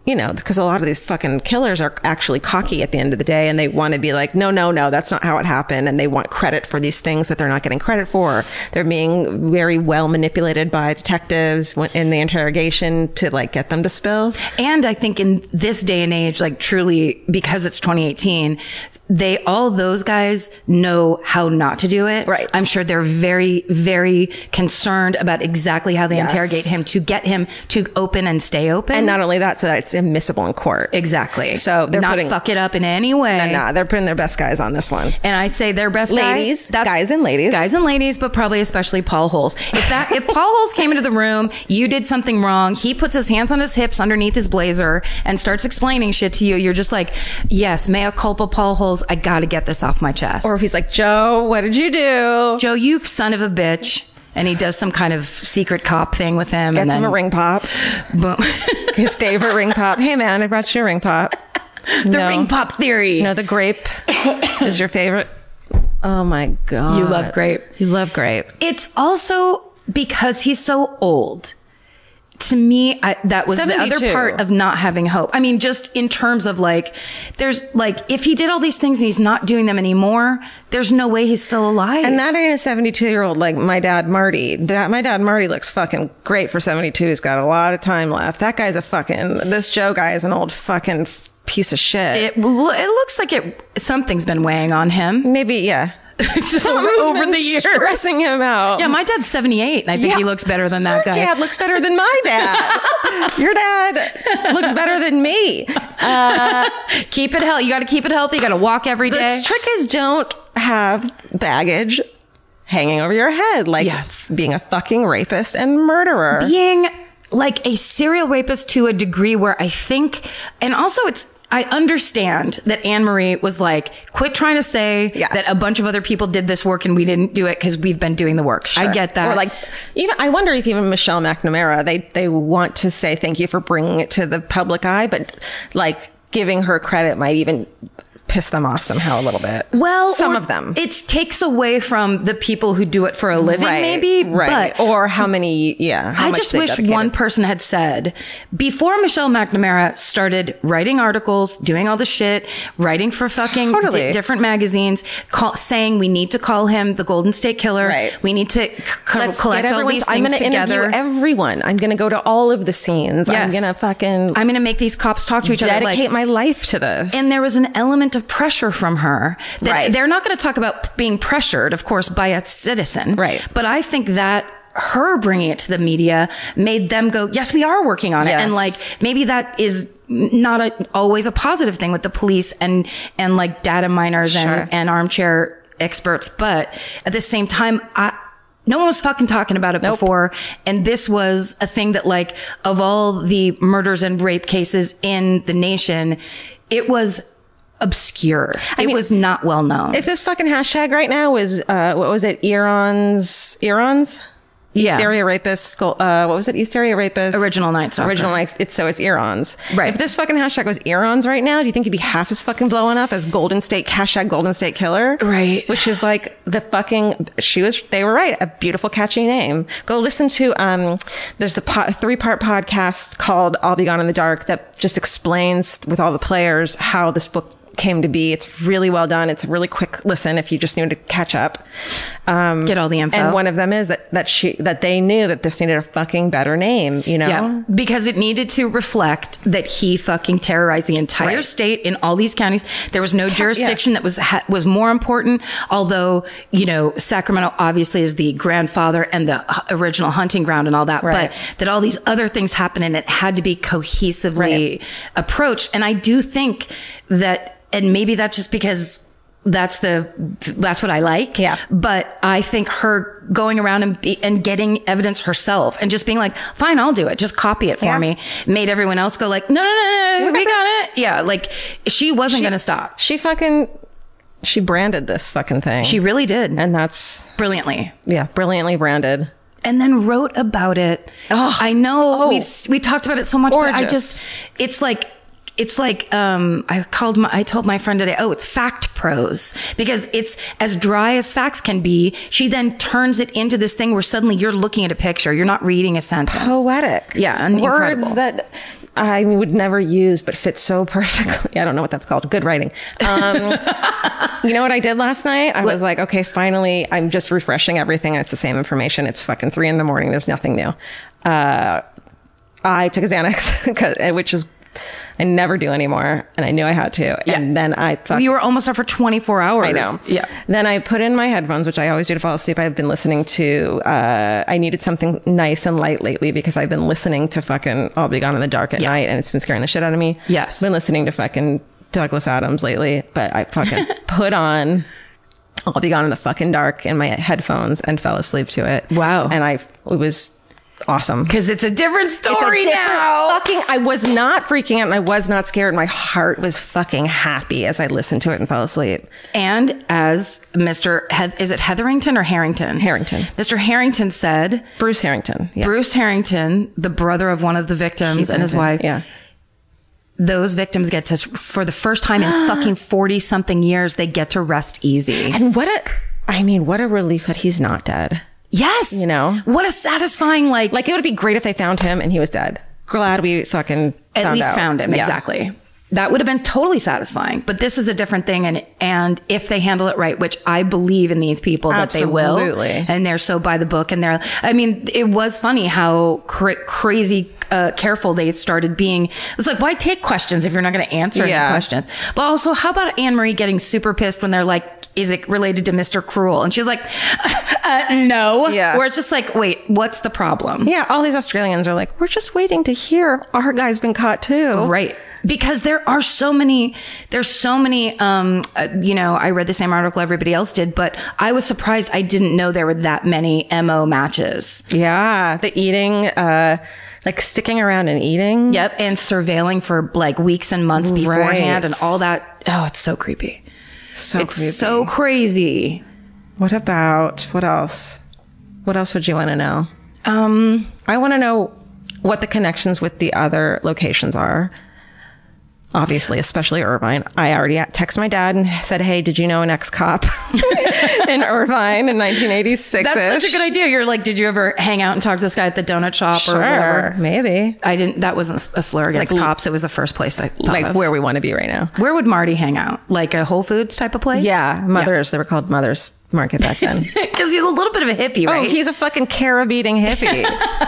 you know, because a lot of these fucking killers are actually cocky at the end of the day, and they want to be like, no, no, no, that's not how it happened. And they want credit for these things that they're not getting credit for. They're being very well manipulated by detectives in the interrogation to like get them to spill. And I think in this day and age, like truly, because it's twenty eighteen, they, all those guys know how not to do it. Right. I'm sure they're very, very concerned about exactly how they Yes. interrogate him to get him to open and stay open. And not only that, so that it's admissible in court. Exactly. So they're not putting, fuck it up in any way. Nah, nah, they're putting their best guys on this one. And I say their best Ladies, guy, that's, guys and ladies. guys and ladies, but probably especially Paul Holes. If that, if Paul Holes came into the room, you did something wrong, he puts his hands on his hips underneath his blazer and starts explaining shit to you. You're just like, yes, mea culpa, Paul Holes. I got to get this off my chest. Or if he's like, Joe, what did you do? Joe, you son of a bitch. And he does some kind of secret cop thing with him. Gets and then, him a ring pop. Boom. His favorite ring pop. Hey man, I brought you a ring pop. The No. ring pop theory. No, the grape is your favorite. Oh my God. You love grape. You love grape. It's also because he's so old. To me, I, that was the seventy-two. other part of not having hope. I mean, just in terms of like, there's like, if he did all these things and he's not doing them anymore, there's no way he's still alive. And that ain't a seventy-two year old like my dad Marty. That, my dad Marty looks fucking great for seventy-two. He's got a lot of time left. That guy's a fucking, this Joe guy is an old fucking f- piece of shit. it, lo- it looks like it, something's been weighing on him. Maybe, yeah. Just over, Something's over been the years. stressing him out. Yeah, my dad's seventy-eight, and I think Yeah. he looks better than that Your guy. dad looks better than my dad. Your dad looks better than me. Uh, Keep it healthy. You got to keep it healthy. You got to walk every day. the trick is don't have baggage hanging over your head, like Yes. being a fucking rapist and murderer. Being like a serial rapist to a degree where I think, and also it's, I understand that Anne Marie was like, quit trying to say Yeah. that a bunch of other people did this work and we didn't do it because we've been doing the work. I Sure. get that. Or like, even I wonder if even Michelle McNamara, they they want to say thank you for bringing it to the public eye, but like giving her credit might even piss them off somehow a little bit. well, some or of them. It takes away from the people who do it for a living, Right, maybe. right? But Or how many? Yeah, how I much just they've wish dedicated. one person had said, before Michelle McNamara started writing articles, doing all the shit, writing for fucking Totally. di- different magazines, call, saying we need to call him the Golden State Killer. Right. We need to c- Let's collect get all everyone- these I'm things gonna together. interview everyone. I'm going to go to all of the scenes. I'm Yes. going to fucking I'm going to make these cops talk to each other. dedicate Like, my life to this. and there was an element of pressure from her that Right. they're not going to talk about being pressured, of course, by a citizen. Right. But I think that her bringing it to the media made them go, yes, we are working on it. Yes. And like, maybe that is not a, always a positive thing with the police and, and like data miners Sure. and, and armchair experts. But at the same time, I, no one was fucking talking about it Nope. before. And this was a thing that like, of all the murders and rape cases in the nation, it was obscure. it mean, was not well known. if this fucking hashtag right now was, uh, what was it? Eron's, Eron's? Yeah. East Area Rapist, uh, what was it? East Area Rapist? Original Night Stalker. Original Night, it's, so it's Eron's. Right. If this fucking hashtag was Eron's right now, do you think it'd be half as fucking blowing up as Golden State, hashtag Golden State Killer? Right. Which is like the fucking, she was, they were right. A beautiful, catchy name. Go listen to, um, there's the po- three part podcast called I'll Be Gone in the Dark that just explains with all the players how this book came to be. It's really well done. It's a really quick listen if you just need to catch up. Um, Get all the info. And one of them is that, that she, that they knew that this needed a fucking better name, you know? Yeah, because it needed to reflect that he fucking terrorized the entire Right. state in all these counties. There was no jurisdiction that was ha- was more important. Although, you know, Sacramento obviously is the grandfather and the h- original hunting ground and all that, Right. but that all these other things happened and it had to be cohesively Right. approached. And I do think that, and maybe that's just because that's the, that's what I like. Yeah. But I think her going around and be, and getting evidence herself and just being like, fine, I'll do it. Just copy it for Yeah. me. Made everyone else go like, no, no, no, no, Look we at got it. Yeah. Like she wasn't She- going to stop. She fucking, she branded this fucking thing. She really did. and that's, Brilliantly. yeah, brilliantly branded. And then wrote about it. Oh. I know Oh. we've, we talked about it so much, but I Gorgeous. just, it's like, it's like, um, I called my, I told my friend today, oh, it's fact prose because it's as dry as facts can be. She then turns it into this thing where suddenly you're looking at a picture. You're not reading a sentence. Poetic. Yeah. And Words incredible. that I would never use, but fits so perfectly. I don't know what that's called. Good writing. Um, you know what I did last night? I what? was like, okay, finally, I'm just refreshing everything. It's the same information. It's fucking three in the morning. There's nothing new. Uh, I took a Xanax, which is, I never do anymore. And I knew I had to. Yeah. And then I fuck, well, you were almost up for twenty-four hours. I know. Yeah. Then I put in my headphones, which I always do to fall asleep. I've been listening to, uh, I needed something nice and light lately because I've been listening to fucking I'll Be Gone in the Dark at yeah. night and it's been scaring the shit out of me. Yes. Been listening to fucking Douglas Adams lately, but I fucking put on I'll Be Gone in the fucking Dark in my headphones and fell asleep to it. Wow. And I, it was awesome. Because it's a different story it's a different now. Fucking, I was not freaking out and I was not scared. My heart was fucking happy as I listened to it and fell asleep. And as Mister He- is it Hetherington or Harrington? Harrington. Mister Harrington said, Bruce Harrington. Yeah. Bruce Harrington, the brother of one of the victims Keith and his Harrington. wife. Yeah. Those victims get to, for the first time in fucking forty something years, they get to rest easy. And what a, I mean, what a relief that he's not dead. Yes. You know? What a satisfying, like... Like, it would be great if they found him and he was dead. Glad we fucking At found least out. found him, Yeah. exactly. That would have been totally satisfying. But this is a different thing. And and if they handle it right, which I believe in these people that they will. Absolutely. And they're so by the book. And they're... I mean, it was funny how cra- crazy uh, careful they started being. It's like, why take questions if you're not going to answer Yeah. any questions? But also, how about Anne-Marie getting super pissed when they're like, is it related to Mister Cruel? And she's like, uh, no. Yeah. Where it's just like, wait, what's the problem? Yeah, all these Australians are like, we're just waiting to hear our guy's been caught too. Right. Because there are so many, there's so many, um, uh, you know, I read the same article everybody else did, but I was surprised I didn't know there were that many M O matches. Yeah, the eating, uh, like sticking around and eating. Yep. And surveilling for like weeks and months beforehand Right. and all that. Oh, it's so creepy. So It's creepy. so crazy. What about, what else? What else would you want to know? Um, I want to know what the connections with the other locations are. Obviously, especially Irvine. I already texted my dad and said, hey, did you know an ex-cop in Irvine in nineteen eighty-six? that's such a good idea. You're like, did you ever hang out and talk to this guy at the donut shop Sure, or whatever? maybe. I didn't, that wasn't a slur against Like, cops. It was the first place I thought Like of. where we want to be right now. Where would Marty hang out? Like a Whole Foods type of place? Yeah, Mothers. They were called Mothers Market back then. Because he's a little bit of a hippie, right? Oh, he's a fucking carib eating hippie.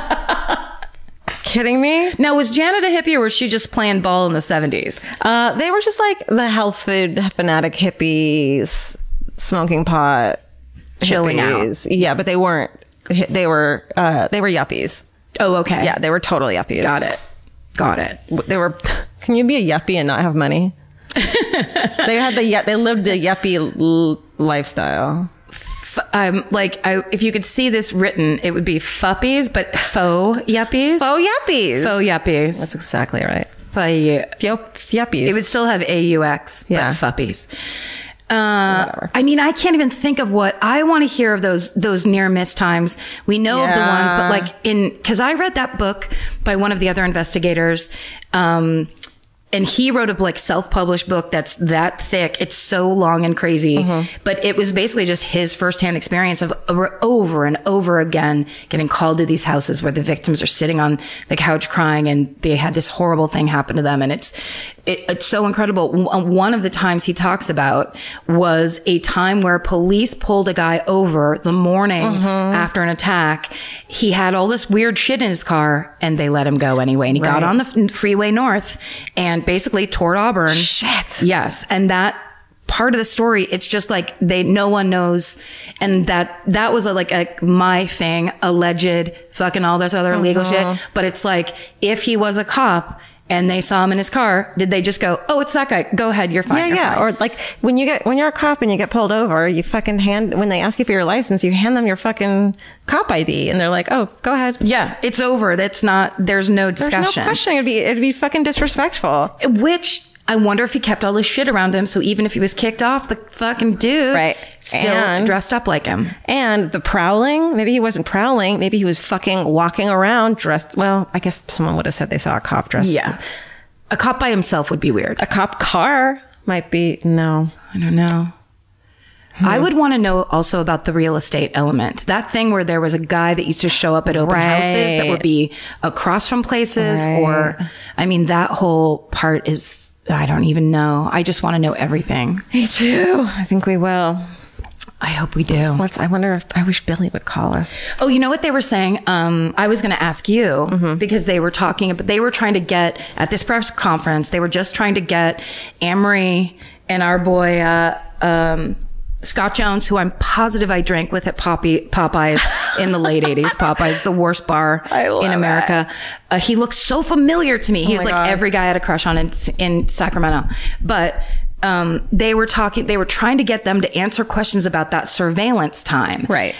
Kidding me? Now, was Janet a hippie or was she just playing ball in the seventies? Uh, they were just like the health food fanatic hippies, smoking pot, Chilling hippies. Yeah, but they weren't. They were. Uh, they were yuppies. Oh, okay. Yeah, they were totally yuppies. Got it. Got it. They were. Can you be a yuppie and not have money? They had the. They lived the yuppie l- lifestyle. Um, like, I, if you could see this written, it would be fuppies, but faux yuppies. Faux yuppies. Faux yuppies. That's exactly right. Faux. Yup, yuppies. It would still have A U X, but Yeah. fuppies. Uh, I mean, I can't even think of what I want to hear of those, those near miss times. We know of the Yeah. ones, but like in, cause I read that book by one of the other investigators. Um, and he wrote a like self-published book that's that thick. It's so long and crazy, Mm-hmm. but it was basically just his firsthand experience of over, over and over again getting called to these houses where the victims are sitting on the couch crying and they had this horrible thing happen to them. And it's, it, it's so incredible. W- One of the times he talks about was a time where police pulled a guy over the morning after an attack. He had all this weird shit in his car and they let him go anyway. And he got Right. on the f- freeway north and basically toward Auburn. Shit. Yes. And that part of the story, it's just like they, no one knows. And that, that was a, like a, my thing, alleged fucking all this other legal shit. But it's like, if he was a cop and they saw him in his car, did they just go, oh, it's that guy. Go ahead. You're fine. Yeah, you're yeah. fine." Or like when you get when you're a cop and you get pulled over, you fucking hand when they ask you for your license, you hand them your fucking cop I D, and they're like, "Oh, go ahead." Yeah, it's over. That's not, there's no There's discussion. no question. It'd be it'd be fucking disrespectful. Which I wonder if he kept all this shit around him. So even if he was kicked off, the fucking dude Right. still And- dressed up like him. And the prowling, maybe he wasn't prowling. Maybe he was fucking walking around dressed. Well, I guess someone would have said they saw a cop dressed. Yeah. A cop by himself would be weird. A cop car might be no. I don't know. I would want to know also about the real estate element. That thing where there was a guy that used to show up at open Right. houses that would be across from places Right. or, I mean, that whole part is, I don't even know. I just want to know everything. Me too. I think we will. I hope we do. Let's, I wonder if, I wish Billy would call us. Oh, you know what they were saying? Um, I was going to ask you Mm-hmm. because they were talking, but they were trying to get at this press conference. They were just trying to get Amory and our boy uh, um, Scott Jones, who I'm positive I drank with at Poppy, Popeyes in the late eighties. Popeyes, the worst bar I love in America. Uh, he looks so familiar to me. He's my like God. every guy I had a crush on in, in Sacramento, but. Um, they were talking, they were trying to get them to answer questions about that surveillance time. Right.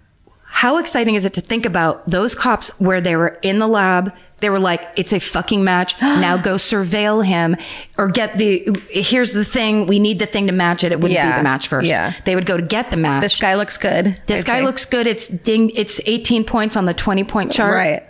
How exciting is it to think about those cops where they were in the lab? They were like, it's a fucking match. Now go surveil him or get the, here's the thing. We need the thing to match it. It wouldn't Yeah. be the match first. Yeah. They would go to get the match. This guy looks good. This I'd guy say. looks good. It's ding. It's eighteen points on the twenty point chart. Right.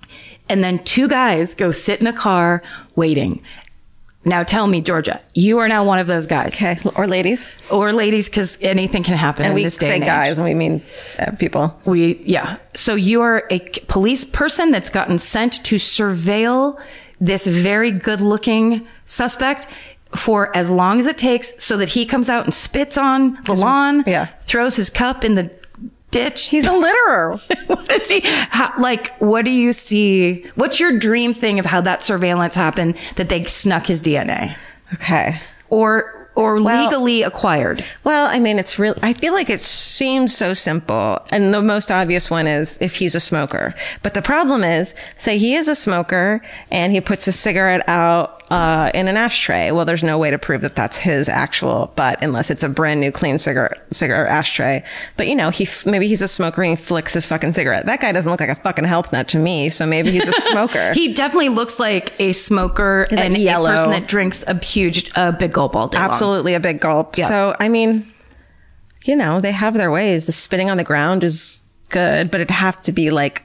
And then two guys go sit in a car waiting. Now tell me, Georgia, you are now one of those guys. Okay. Or ladies. Or ladies, because anything can happen And in we this day say and age. guys and we mean uh, people. We, yeah. So you are a c- police person that's gotten sent to surveil this very good looking suspect for as long as it takes so that he comes out and spits on the lawn, yeah. throws his cup in the ditch. He's a litterer. What is he? How, like, what do you see? What's your dream thing of how that surveillance happened that they snuck his D N A Okay. or, or Well- legally acquired? Well, I mean, it's real. I feel like it seems so simple. And the most obvious one is if he's a smoker. But the problem is, say he is a smoker and he puts a cigarette out uh, in an ashtray. Well, there's no way to prove that that's his actual butt unless it's a brand new clean cigarette, cigarette ashtray. But you know, he, f- maybe he's a smoker and he flicks his fucking cigarette. That guy doesn't look like a fucking health nut to me. So maybe he's a smoker. He definitely looks like a smoker like and yellow. a person that drinks a huge, a big gulp all day long. Absolutely a big gulp. Yeah. So, I mean, you know, they have their ways. The spitting on the ground is good, but it'd have to be like,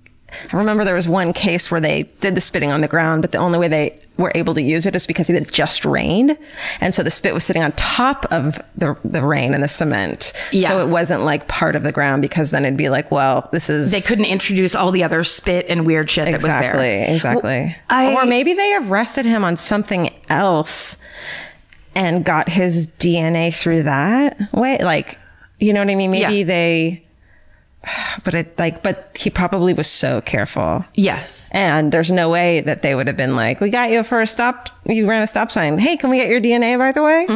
I remember there was one case where they did the spitting on the ground, but the only way they were able to use it is because it had just rained. And so the spit was sitting on top of the the rain and the cement. Yeah. So it wasn't like part of the ground because then it'd be like, well, this is... They couldn't introduce all the other spit and weird shit that was there. Exactly, exactly. I- Or maybe they arrested him on something else and got his D N A through that way. Like, you know what I mean? Maybe Yeah. they, but it like, but he probably was so careful. Yes. And there's no way that they would have been like, we got you for a stop. You ran a stop sign. Hey, can we get your D N A, by the way?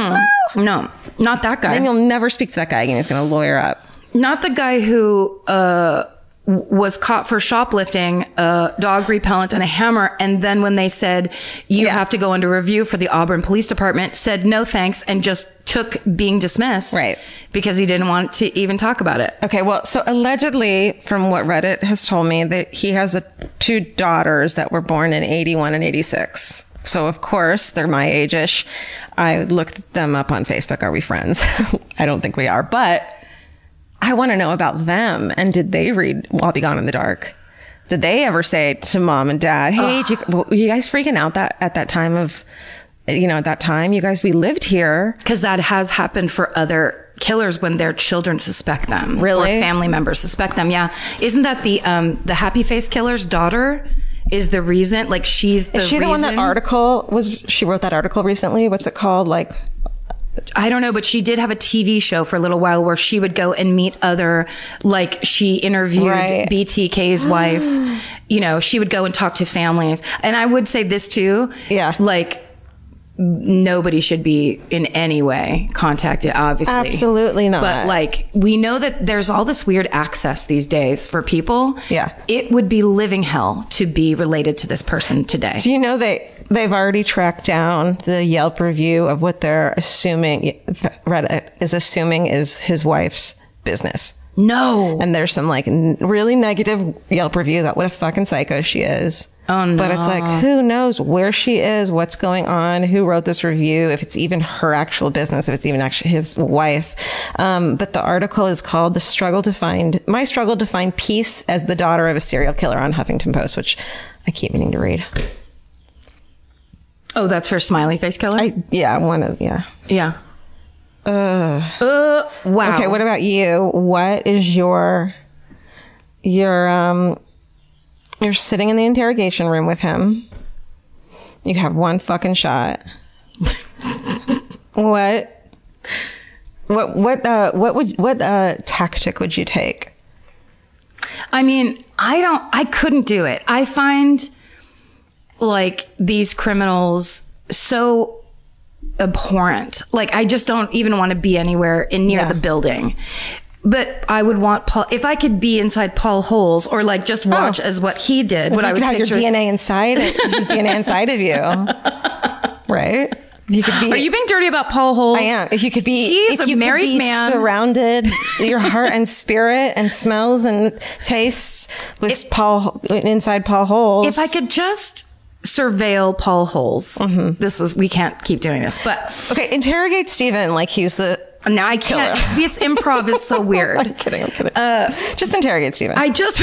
No, not that guy. Then you'll never speak to that guy again. He's going to lawyer up. Not the guy who uh, w- was caught for shoplifting a dog repellent and a hammer. And then when they said, you Yeah. have to go under review for the Auburn Police Department, said no thanks and just took being dismissed. Right. Because he didn't want to even talk about it. Okay, well, so allegedly, from what Reddit has told me, that he has a, two daughters that were born in eighty-one and eighty-six. So, of course, they're my age-ish. I looked them up on Facebook. Are we friends? I don't think we are, but I want to know about them. And did they read I'll Be Gone in the Dark? Did they ever say to mom and dad, hey, did you, were you guys freaking out that at that time of, you know, at that time, you guys, we lived here. Because that has happened for other killers when their children suspect them. Really? Or family members suspect them. Yeah. Isn't that the um the Happy Face killer's daughter is the reason? Like she's the Is she reason. the one that article was, she wrote that article recently? What's it called? Like, I don't know, but she did have a T V show for a little while where she would go and meet other, like she interviewed Right. B T K's wife. You know, she would go and talk to families. And I would say this too. Yeah. Like nobody should be in any way contacted, obviously. Absolutely not. But like, we know that there's all this weird access these days for people. Yeah. It would be living hell to be related to this person today. do you know they they've already tracked down the Yelp review of what they're assuming Reddit is assuming is his wife's business? No. And there's some like n- really negative Yelp review about what a fucking psycho she is. Oh, no. But it's like, who knows where she is, what's going on, who wrote this review, if it's even her actual business, if it's even actually his wife. Um, but the article is called "The Struggle to Find My Struggle to Find Peace as the Daughter of a Serial Killer" on Huffington Post, which I keep meaning to read. Oh, that's for Smiley Face Killer? I yeah, I want to yeah. yeah. Uh, Uh, Wow. Okay, what about you? What is your your um you're sitting in the interrogation room with him. You have one fucking shot. What what what uh what would what uh tactic would you take? I mean, I don't, I couldn't do it. I find like these criminals so abhorrent. Like, I just don't even want to be anywhere in near Yeah. the building. But I would want Paul, if I could be inside Paul Holes or like just watch Oh. as what he did, what You I would could have picture. your D N A inside his D N A inside of you. Right? You could be Are you being dirty about Paul Holes? I am. If you could be, He's if a you married could be man. surrounded, your heart and spirit and smells and tastes was Paul inside Paul Holes. If I could just surveil Paul Holes, Mm-hmm. this is, we can't keep doing this, but okay, interrogate Steven like he's the. now I can't. This improv is so weird. I'm kidding. I'm kidding. Uh, just interrogate Steven. I just.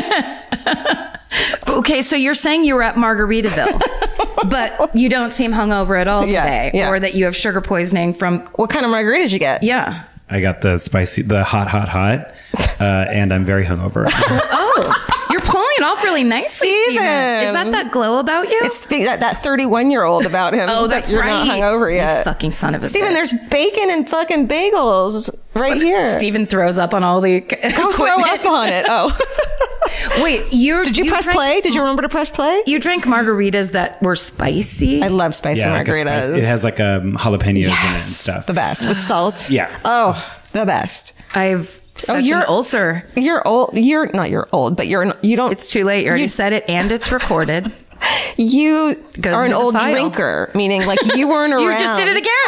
Okay, so you're saying you were at Margaritaville, but you don't seem hungover at all Yeah, today, yeah. or that you have sugar poisoning from. What kind of margarita did you get? Yeah. I got the spicy, the hot, hot, hot, uh, and I'm very hungover. Oh, you're pulling it off really nicely, Steven. Steven. Is that that glow about you? It's the- that that thirty-one year old about him. Oh, that's that you're right. not hungover You yet. fucking son of a Steven, bitch. there's bacon and fucking bagels right here. Steven throws up on all the Go throw up on it. Oh. Wait, you Did you, you press drank, play? Did you remember to press play? You drank margaritas that were spicy. I love spicy Yeah, like a margaritas. spicy- it has like um, jalapenos in it and Yes, stuff. the best with salt. Yeah. Oh, the best. I've such you're- an ulcer. You're old. You're not. You're old, but you're. You don't. It's too late. You already You- said it, and it's recorded. You Goes are an into the old file. drinker, meaning like you weren't around. You just did it again.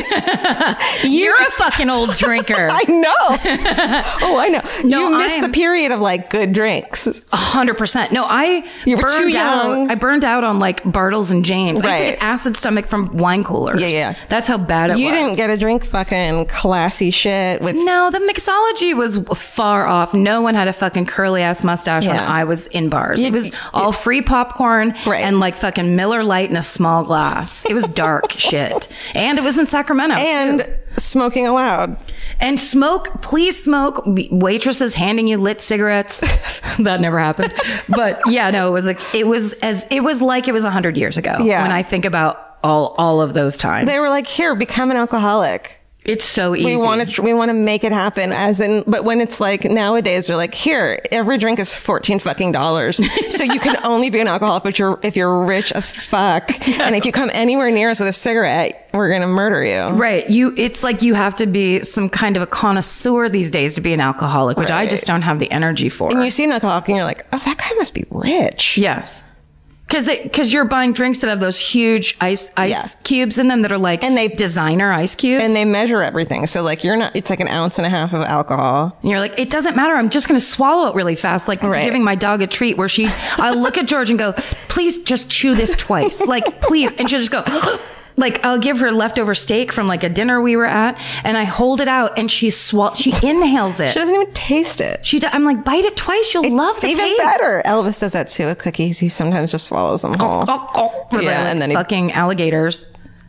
I didn't. You, You're a fucking old drinker. I know. Oh, I know. No, you missed I the am- period of like good drinks. A hundred percent. No, I You were burned too young. out. I burned out on like Bartles and James. I used to Right. get acid stomach from wine coolers. Yeah, yeah. That's how bad it You was. didn't get to drink fucking classy shit with. No, the mixology was far off. No one had a fucking curly ass mustache when Yeah. I was in bars. You- it was all free popcorn Right. and like fucking Miller Lite in a small glass. It was dark shit. And it was in Sacramento. And too. smoking aloud. And smoke, please smoke. Waitresses handing you lit cigarettes. That never happened. But yeah, no, it was like, it was as, it was like it was a hundred years ago. Yeah. When I think about all, all of those times. They were like, "Here, become an alcoholic." It's so easy. We want to, we want to make it happen. As in, but when it's like nowadays, they're like, "Here, every drink is fourteen fucking dollars, so you can only be an alcoholic if you're if you're rich as fuck, and if you come anywhere near us with a cigarette, we're gonna murder you." Right. You, it's like you have to be some kind of a connoisseur these days to be an alcoholic, which I Right. just don't have the energy for. And you see an alcoholic, and you're like, "Oh, that guy must be rich." Yes. Cause they, cause you're buying drinks that have those huge ice, ice Yeah. cubes in them that are like, And they- designer ice cubes. And they measure everything, so like you're not. It's like an ounce and a half of alcohol. And you're like, it doesn't matter. I'm just going to swallow it really fast. Like Right. giving my dog a treat where she, I look at George and go, please just chew this twice. Like, please. And she'll just go, like, I'll give her leftover steak from like a dinner we were at and I hold it out and she swallows, she inhales it. She doesn't even taste it. She, do- I'm like, bite it twice. You'll love the Even taste. better. Elvis does that too with cookies. He sometimes just swallows them whole. Oh, oh, Yeah, yeah, and then he- fucking alligators.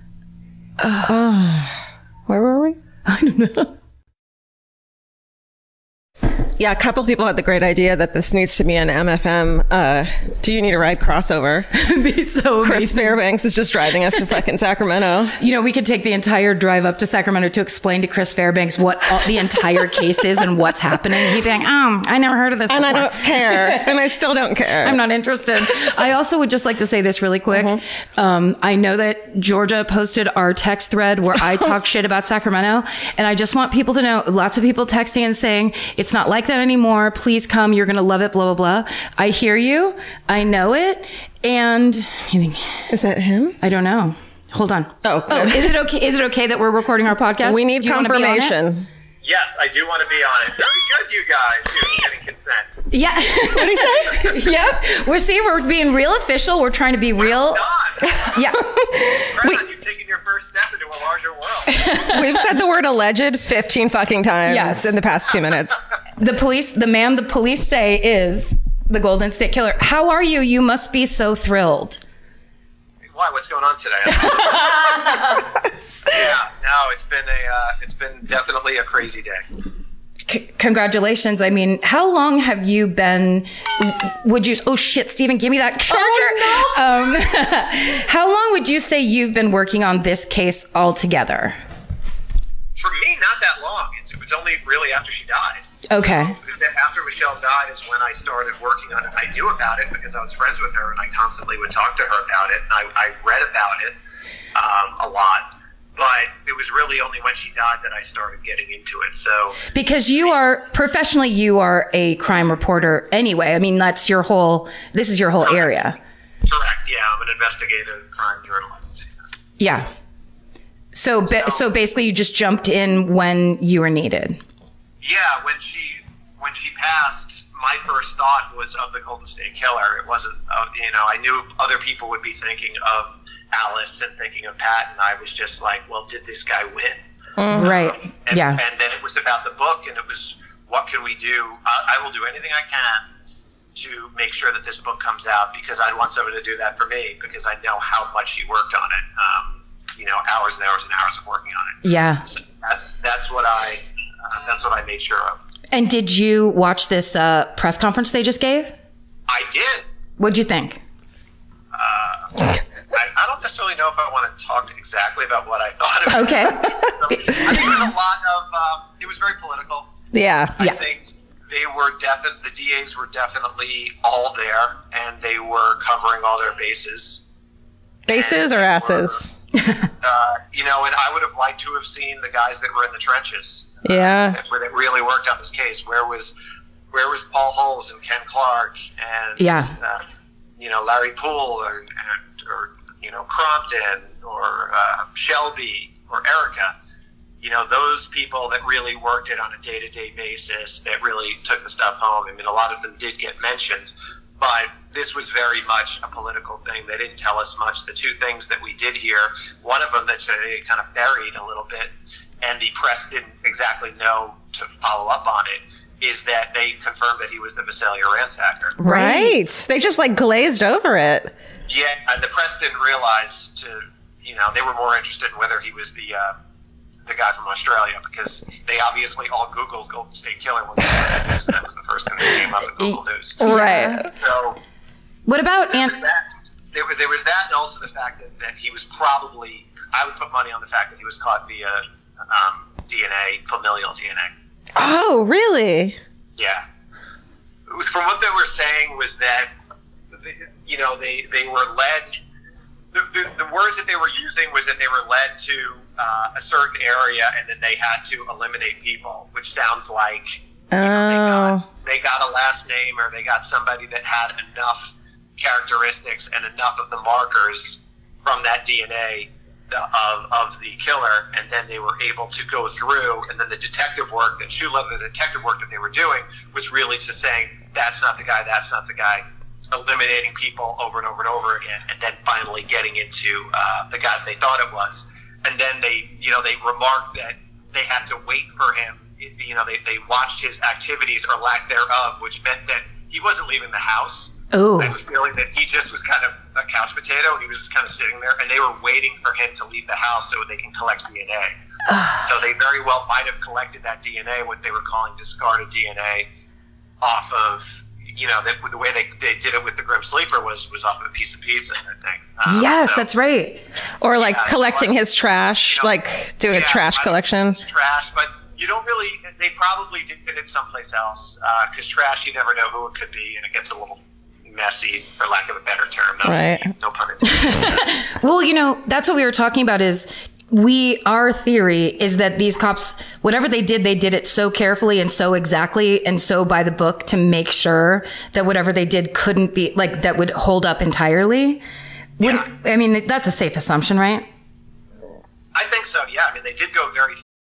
Where were we? I don't know. Yeah, a couple people had the great idea that this needs to be an M F M. Uh, do you need a ride crossover? It'd be so Chris amazing. Fairbanks is just driving us to fucking Sacramento. You know, we could take the entire drive up to Sacramento to explain to Chris Fairbanks what all, the entire case is and what's happening. He'd be like, um, I never heard of this And before. I don't care. And I still don't care. I'm not interested. I also would just like to say this really quick. Mm-hmm. Um, I know that Georgia posted our text thread where I talk shit about Sacramento. And I just want people to know, lots of people texting and saying, it's not like that anymore. Please come. You're going to love it, blah, blah, blah. I hear you. I know it. And Is that him? I don't know. Hold on. Oh, oh, is it okay? Is it okay that we're recording our podcast? We need Do you wanna be on it? confirmation. Yes, I do want to be on it. Very good, you guys. You're getting consent. Yeah. What do you say? Yep. We're see, we're being real official. We're trying to be real. Done. Yeah. Brad, you've taken your first step into a larger world. We've said the word alleged fifteen fucking times Yes. in the past two minutes. The police, the man the police say is the Golden State Killer. How are you? You must be so thrilled. Why? What's going on today? Yeah, no, it's been a, uh, it's been definitely a crazy day. C- congratulations. I mean, how long have you been, would you, oh shit, Stephen, give me that charger. Oh, no. Um, how long would you say you've been working on this case altogether? For me, not that long. It was only really after she died. Okay. So after Michelle died is when I started working on it. I knew about it because I was friends with her and I constantly would talk to her about it. And I, I read about it um, a lot. But it was really only when she died that I started getting into it. So because you are professionally, you are a crime reporter anyway. I mean, that's your whole. This is your whole correct. area. Correct. Yeah, I'm an investigative crime journalist. Yeah. So, ba- so basically, you just jumped in when you were needed. Yeah, when she when she passed, my first thought was of the Golden State Killer. It wasn't. Uh, you know, I knew other people would be thinking of Alice and thinking of Pat, and I was just like, well, did this guy win? Mm-hmm. Right. Um, and, yeah. And then it was about the book, and it was, what can we do? I, I will do anything I can to make sure that this book comes out, because I want someone to do that for me, because I know how much she worked on it. Um, you know, hours and hours and hours of working on it. Yeah. So that's that's what I uh, that's what I made sure of. And did you watch this uh, press conference they just gave? I did. What'd you think? Uh, I, I don't necessarily know if I want to talk exactly about what I thought of okay. it. So, I think there was a lot of, um, it was very political. Yeah. I yeah. think they were definitely, the D As were definitely all there, and they were covering all their bases. Bases or asses? Were, uh, you know, and I would have liked to have seen the guys that were in the trenches. Yeah. Uh, that, that really worked on this case. Where was, where was Paul Holes and Ken Clark and, yeah. uh, you know, Larry Poole or, and, or you know, Crompton or uh, Shelby or Erica, you know, those people that really worked it on a day-to-day basis, that really took the stuff home. I mean, a lot of them did get mentioned, but this was very much a political thing. They didn't tell us much. The two things that we did hear, one of them that they kind of buried a little bit, and the press didn't exactly know to follow up on it, is that they confirmed that he was the Visalia ransacker. Right. They just like glazed over it. Yeah, and the press didn't realize to, you know, they were more interested in whether he was the uh, the guy from Australia, because they obviously all Googled Golden State Killer when they heard the news. That was the first thing that came up in Google News. Right. So, what about there, Aunt? was that, there, was, there was that, and also the fact that, that he was probably, I would put money on the fact that he was caught via um, D N A, familial D N A. Oh, really? Yeah. It was, from what they were saying was that, you know, they, they were led, the, the, the words that they were using was that they were led to uh, a certain area and then they had to eliminate people, which sounds like oh. you know, they, got, they got a last name, or they got somebody that had enough characteristics and enough of the markers from that D N A of, of the killer, and then they were able to go through, and then the detective work that Shula, the detective work that they were doing was really just saying, that's not the guy, that's not the guy, eliminating people over and over and over again, and then finally getting into uh, the guy they thought it was. And then they, you know, they remarked that they had to wait for him. You know, they, they watched his activities or lack thereof, which meant that he wasn't leaving the house. Oh. I was feeling that he just was kind of a couch potato. He was just kind of sitting there, and they were waiting for him to leave the house so they can collect D N A. So they very well might have collected that D N A, what they were calling discarded D N A, off of, you know, the, the way they, they did it with the Grim Sleeper was, was off of a piece of pizza, I think. Um, yes, so, that's right. Or like yeah, collecting so, his trash, you know, like doing yeah, a trash I collection. Trash, but you don't really, they probably did it someplace else, because uh, trash, you never know who it could be, and it gets a little messy, for lack of a better term. No, right. No pun intended. Well, you know, that's what we were talking about is we, our theory is that these cops, whatever they did, they did it so carefully and so exactly and so by the book to make sure that whatever they did couldn't be, like, that would hold up entirely. Yeah. I mean, that's a safe assumption, right? I think so, yeah. I mean, they did go very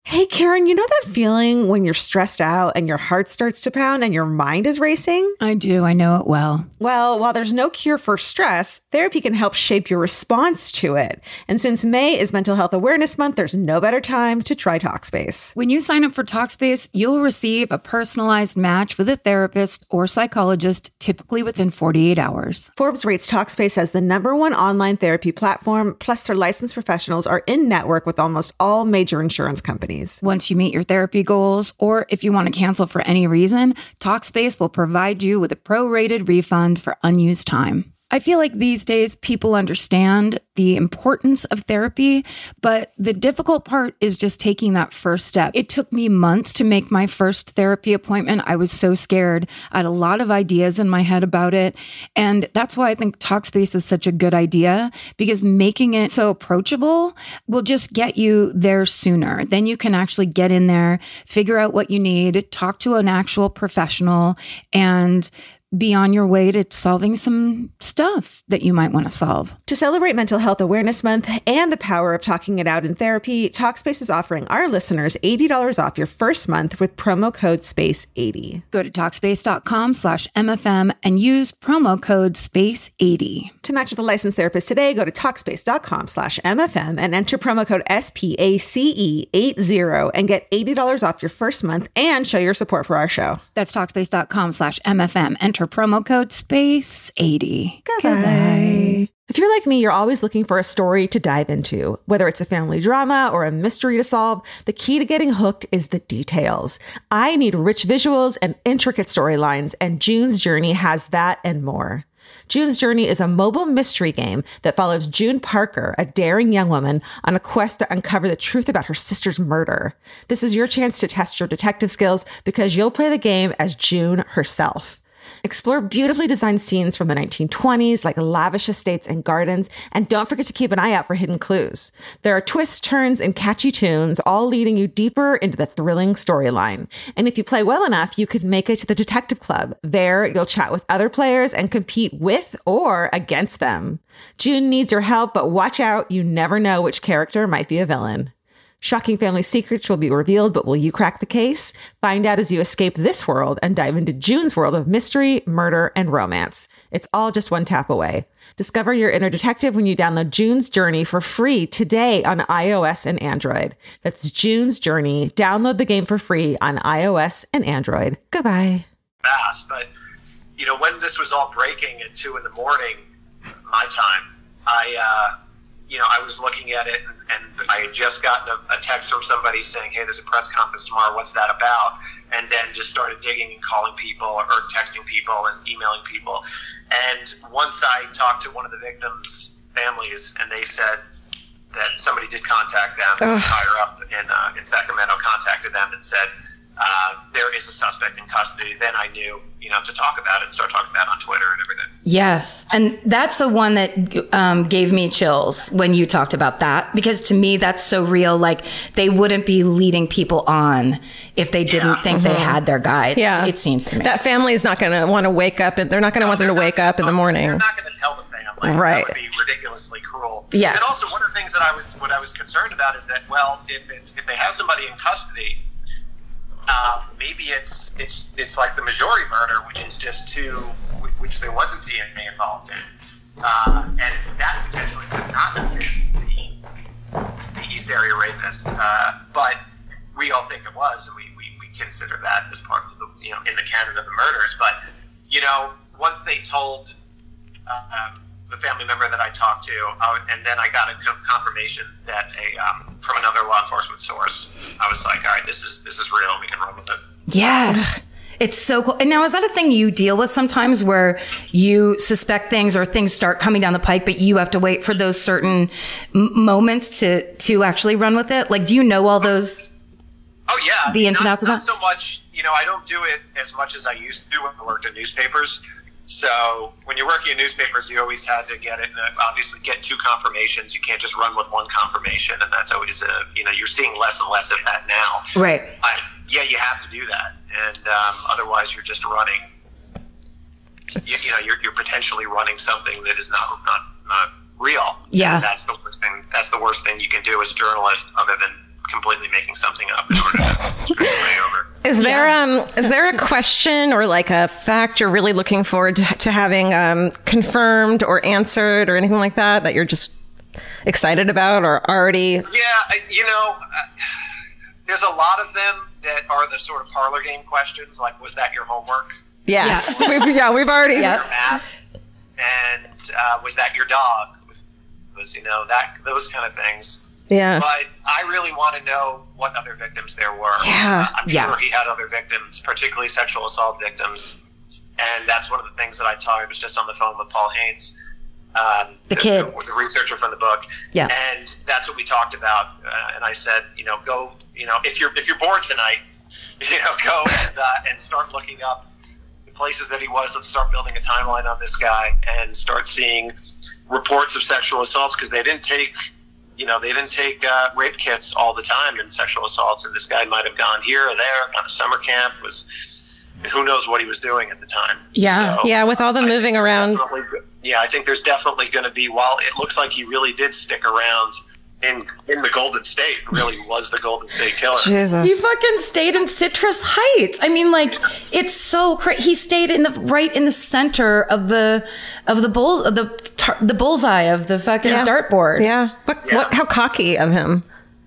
Hey, Karen, you know that feeling when you're stressed out and your heart starts to pound and your mind is racing? I do. I know it well. Well, while there's no cure for stress, therapy can help shape your response to it. And since May is Mental Health Awareness Month, there's no better time to try Talkspace. When you sign up for Talkspace, you'll receive a personalized match with a therapist or psychologist, typically within forty-eight hours. Forbes rates Talkspace as the number one online therapy platform, plus their licensed professionals are in network with almost all major insurance companies. Once you meet your therapy goals, or if you want to cancel for any reason, Talkspace will provide you with a prorated refund for unused time. I feel like these days people understand the importance of therapy, but the difficult part is just taking that first step. It took me months to make my first therapy appointment. I was so scared. I had a lot of ideas in my head about it. And that's why I think Talkspace is such a good idea, because making it so approachable will just get you there sooner. Then you can actually get in there, figure out what you need, talk to an actual professional, and be on your way to solving some stuff that you might want to solve. To celebrate Mental Health Awareness Month and the power of talking it out in therapy, Talkspace is offering our listeners eighty dollars off your first month with promo code space eighty. Go to Talkspace.com slash MFM and use promo code space eighty. To match with a licensed therapist today, go to Talkspace.com slash MFM and enter promo code S P A C E eighty and get eighty dollars off your first month and show your support for our show. That's Talkspace.com slash MFM. Enter promo code space eighty. Goodbye. Goodbye. If you're like me, you're always looking for a story to dive into. Whether it's a family drama or a mystery to solve, the key to getting hooked is the details. I need rich visuals and intricate storylines, and June's Journey has that and more. June's Journey is a mobile mystery game that follows June Parker, a daring young woman, on a quest to uncover the truth about her sister's murder. This is your chance to test your detective skills because you'll play the game as June herself. Explore beautifully designed scenes from the nineteen twenties, like lavish estates and gardens, and don't forget to keep an eye out for hidden clues. There are twists, turns, and catchy tunes, all leading you deeper into the thrilling storyline. And if you play well enough, you could make it to the Detective Club. There, you'll chat with other players and compete with or against them. June needs your help, but watch out, you never know which character might be a villain. Shocking family secrets will be revealed, but will you crack the case? Find out as you escape this world and dive into June's world of mystery, murder, and romance. It's all just one tap away. Discover your inner detective when you download June's Journey for free today on iOS and Android. That's June's Journey. Download the game for free on iOS and Android. Goodbye. Fast, but you know, when this was all breaking at two in the morning, my time, I, uh, you know, I was looking at it, and, and I had just gotten a, a text from somebody saying, hey, there's a press conference tomorrow. What's that about? And then just started digging and calling people or texting people and emailing people. And once I talked to one of the victims' families, and they said that somebody did contact them, Ugh. higher up in, uh, in Sacramento contacted them and said, Uh, there is a suspect in custody, then I knew, you know, to talk about it and start talking about it on Twitter and everything. Yes. And that's the one that um, gave me chills when you talked about that, because to me, that's so real. Like, they wouldn't be leading people on if they didn't yeah. think mm-hmm. they had their guides. Yeah. It seems to me. That family is not going to want to wake up, and they're not going to no, want them to wake up in the morning. They're not going to tell the family. Right. That would be ridiculously cruel. Yes. And also, one of the things that I was, what I was concerned about is that, well, if it's, if they have somebody in custody, Uh, maybe it's it's it's like the Majori murder, which is just two, which there wasn't D N A involved in, uh, and that potentially could not have been the, the East Area rapist. Uh, but we all think it was, and we, we, we consider that as part of the, you know, in the canon of the murders. But you know, once they told uh, um, the family member that I talked to, uh, and then I got a confirmation that a um, from another law enforcement source. I was like, all right, this is this is real. We can run with it. Yes. It's so cool. And now, is that a thing you deal with sometimes, where you suspect things or things start coming down the pike, but you have to wait for those certain m- moments to, to actually run with it? Like, do you know all those? Oh, yeah. The ins and outs of that? Not so much, you know, I don't do it as much as I used to when I worked in newspapers. So when you're working in newspapers, you always had to get it, uh, obviously get two confirmations. You can't just run with one confirmation, and that's always, a, you know, you're seeing less and less of that now. Right. But yeah, you have to do that, and um, otherwise you're just running. You, you know, you're you're potentially running something that is not not not real. Yeah. And that's the worst thing. That's the worst thing you can do as a journalist, other than completely making something up in order to screw somebody over. Is there um is there a question or like a fact you're really looking forward to, to having um confirmed or answered or anything like that that you're just excited about or already? Yeah, you know, uh, there's a lot of them that are the sort of parlor game questions, like, was that your homework? Yes. Yeah, we've, yeah, we've already. Your math? And uh, was that your dog? Was, you know, that those kind of things. Yeah. But I really want to know what other victims there were. Yeah. Uh, I'm yeah. sure he had other victims, particularly sexual assault victims. And that's one of the things that I taught. I was just on the phone with Paul Haynes, um, the, the kid, the, the researcher from the book. Yeah. And that's what we talked about. Uh, and I said, you know, go, you know, if you're if you're bored tonight, you know, go and uh, and start looking up the places that he was. Let's start building a timeline on this guy and start seeing reports of sexual assaults, because they didn't take. You know, they didn't take uh, rape kits all the time in sexual assaults, and this guy might have gone here or there, gone to summer camp, was who knows what he was doing at the time. Yeah. So, yeah, with all the moving around. Yeah, I think there's definitely going to be, while it looks like he really did stick around in in the Golden State, really was the Golden State Killer. Jesus. He fucking stayed in Citrus Heights. I mean, like, it's so crazy. He stayed in the right in the center of the of the bulls of the tar- the bullseye of the fucking Yeah. dartboard. Yeah. What, Yeah. what? How cocky of him.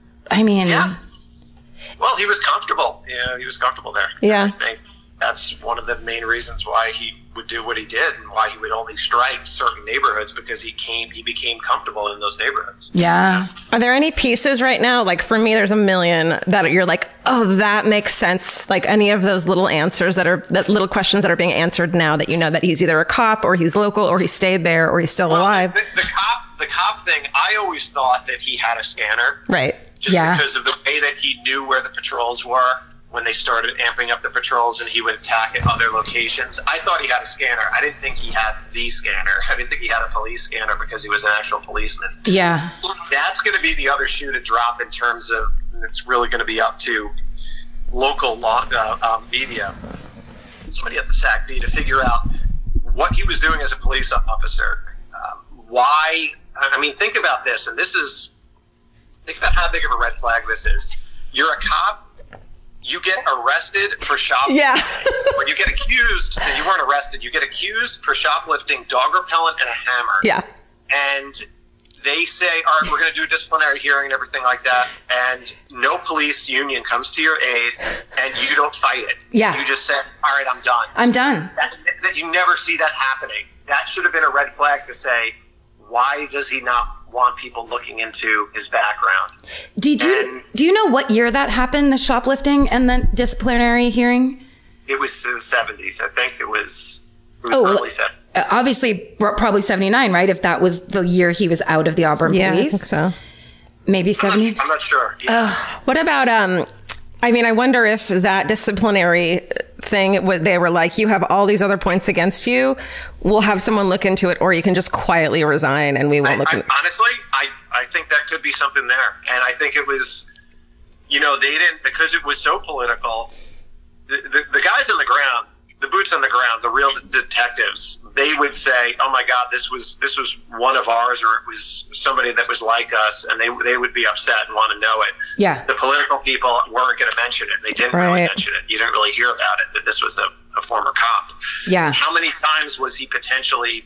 I mean, Yeah. Well, he was comfortable. You know, he was comfortable there. Yeah. I think that's one of the main reasons why he would do what he did, and why he would only strike certain neighborhoods, because he came, he became comfortable in those neighborhoods. yeah. Are there any pieces right now? Like for me, there's a million that you're like, oh, that makes sense. Like any of those little answers that are, that little questions that are being answered now that you know that he's either a cop or he's local or he stayed there or he's still Well, alive. The, the cop, the cop thing, I always thought that he had a scanner. Right. Just Yeah. because of the way that he knew where the patrols were when they started amping up the patrols, and he would attack at other locations. I thought he had a scanner. I didn't think he had the scanner. I didn't think he had a police scanner, because he was an actual policeman. Yeah. That's going to be the other shoe to drop, in terms of, it's really going to be up to local law, uh, um, media, somebody at the S A C B, to figure out what he was doing as a police officer. Um, why, I mean, think about this, and this is, think about how big of a red flag this is. You're a cop, you get arrested for shoplifting. Yeah. When you get accused, and you weren't arrested, you get accused for shoplifting dog repellent and a hammer. Yeah. And they say, all right, we're going to do a disciplinary hearing and everything like that, and no police union comes to your aid, and you don't fight it. Yeah. You just say, all right, I'm done. I'm done. That, that you never see that happening. That should have been a red flag to say, why does he not want people looking into his background? Did you And- do you know what year that happened? The shoplifting and the disciplinary hearing? It was in the seventies. I think it was, it was Oh, early seventies. Uh, obviously, probably seventy-nine, right? If that was the year he was out of the Auburn Yeah, I police, think so. maybe I'm seventy. not, I'm not sure. Yeah. What about, um, I mean, I wonder if that disciplinary thing, what they were like, you have all these other points against you, we'll have someone look into it, or you can just quietly resign and we won't I, look I, into honestly, I, I think that could be something there. And I think it was, you know, they didn't, because it was so political, the, the, the guys on the ground, the boots on the ground, the real detectives, they would say, oh my God, this was, this was one of ours, or it was somebody that was like us, and they, they would be upset and want to know it. Yeah. The political people weren't going to mention it. They didn't really Right. mention it. You didn't really hear about it, that this was a, a former cop. Yeah. How many times was he potentially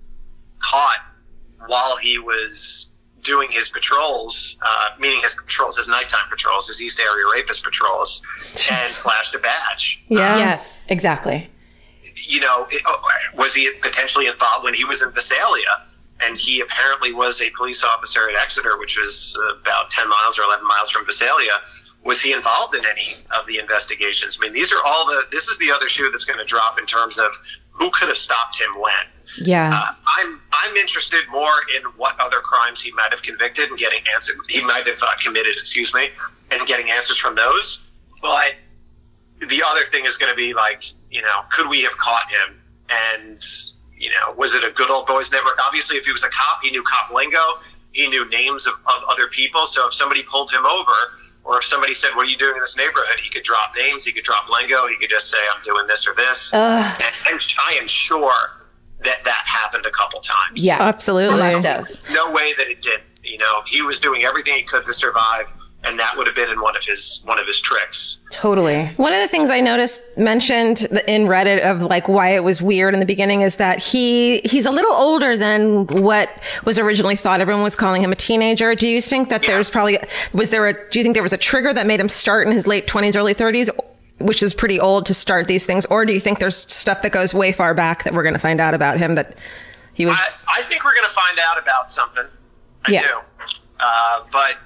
caught while he was doing his patrols, uh, meaning his patrols, his nighttime patrols, his East Area Rapist patrols, and flashed a badge? Yeah. Yes, exactly. You know, it, oh, was he potentially involved when he was in Visalia? And he apparently was a police officer at Exeter, which was about ten miles or eleven miles from Visalia. Was he involved in any of the investigations? I mean, these are all the, this is the other shoe that's going to drop in terms of who could have stopped him when. Yeah. Uh, I'm I'm interested more in what other crimes he might have convicted and getting answered. He might have uh, committed, excuse me, and getting answers from those. But the other thing is going to be like, you know, could we have caught him? And you know, was it a good old boys network? Obviously, if he was a cop, he knew cop lingo. He knew names of, of other people. So if somebody pulled him over, or if somebody said, what are you doing in this neighborhood? He could drop names. He could drop lingo. He could just say, I'm doing this or this. Ugh. And, and I am sure that that happened a couple times. Yeah. Absolutely. Must have. No way that it didn't. You know, he was doing everything he could to survive, and that would have been in one of his one of his tricks. Totally. One of the things I noticed mentioned in Reddit of like why it was weird in the beginning is that he he's a little older than what was originally thought. Everyone was calling him a teenager. Do you think that Yeah. there's probably was there a do you think there was a trigger that made him start in his late twenties, early thirties, which is pretty old to start these things, or do you think there's stuff that goes way far back that we're going to find out about him that he was? I, I think we're going to find out about something. I Yeah. do, uh, but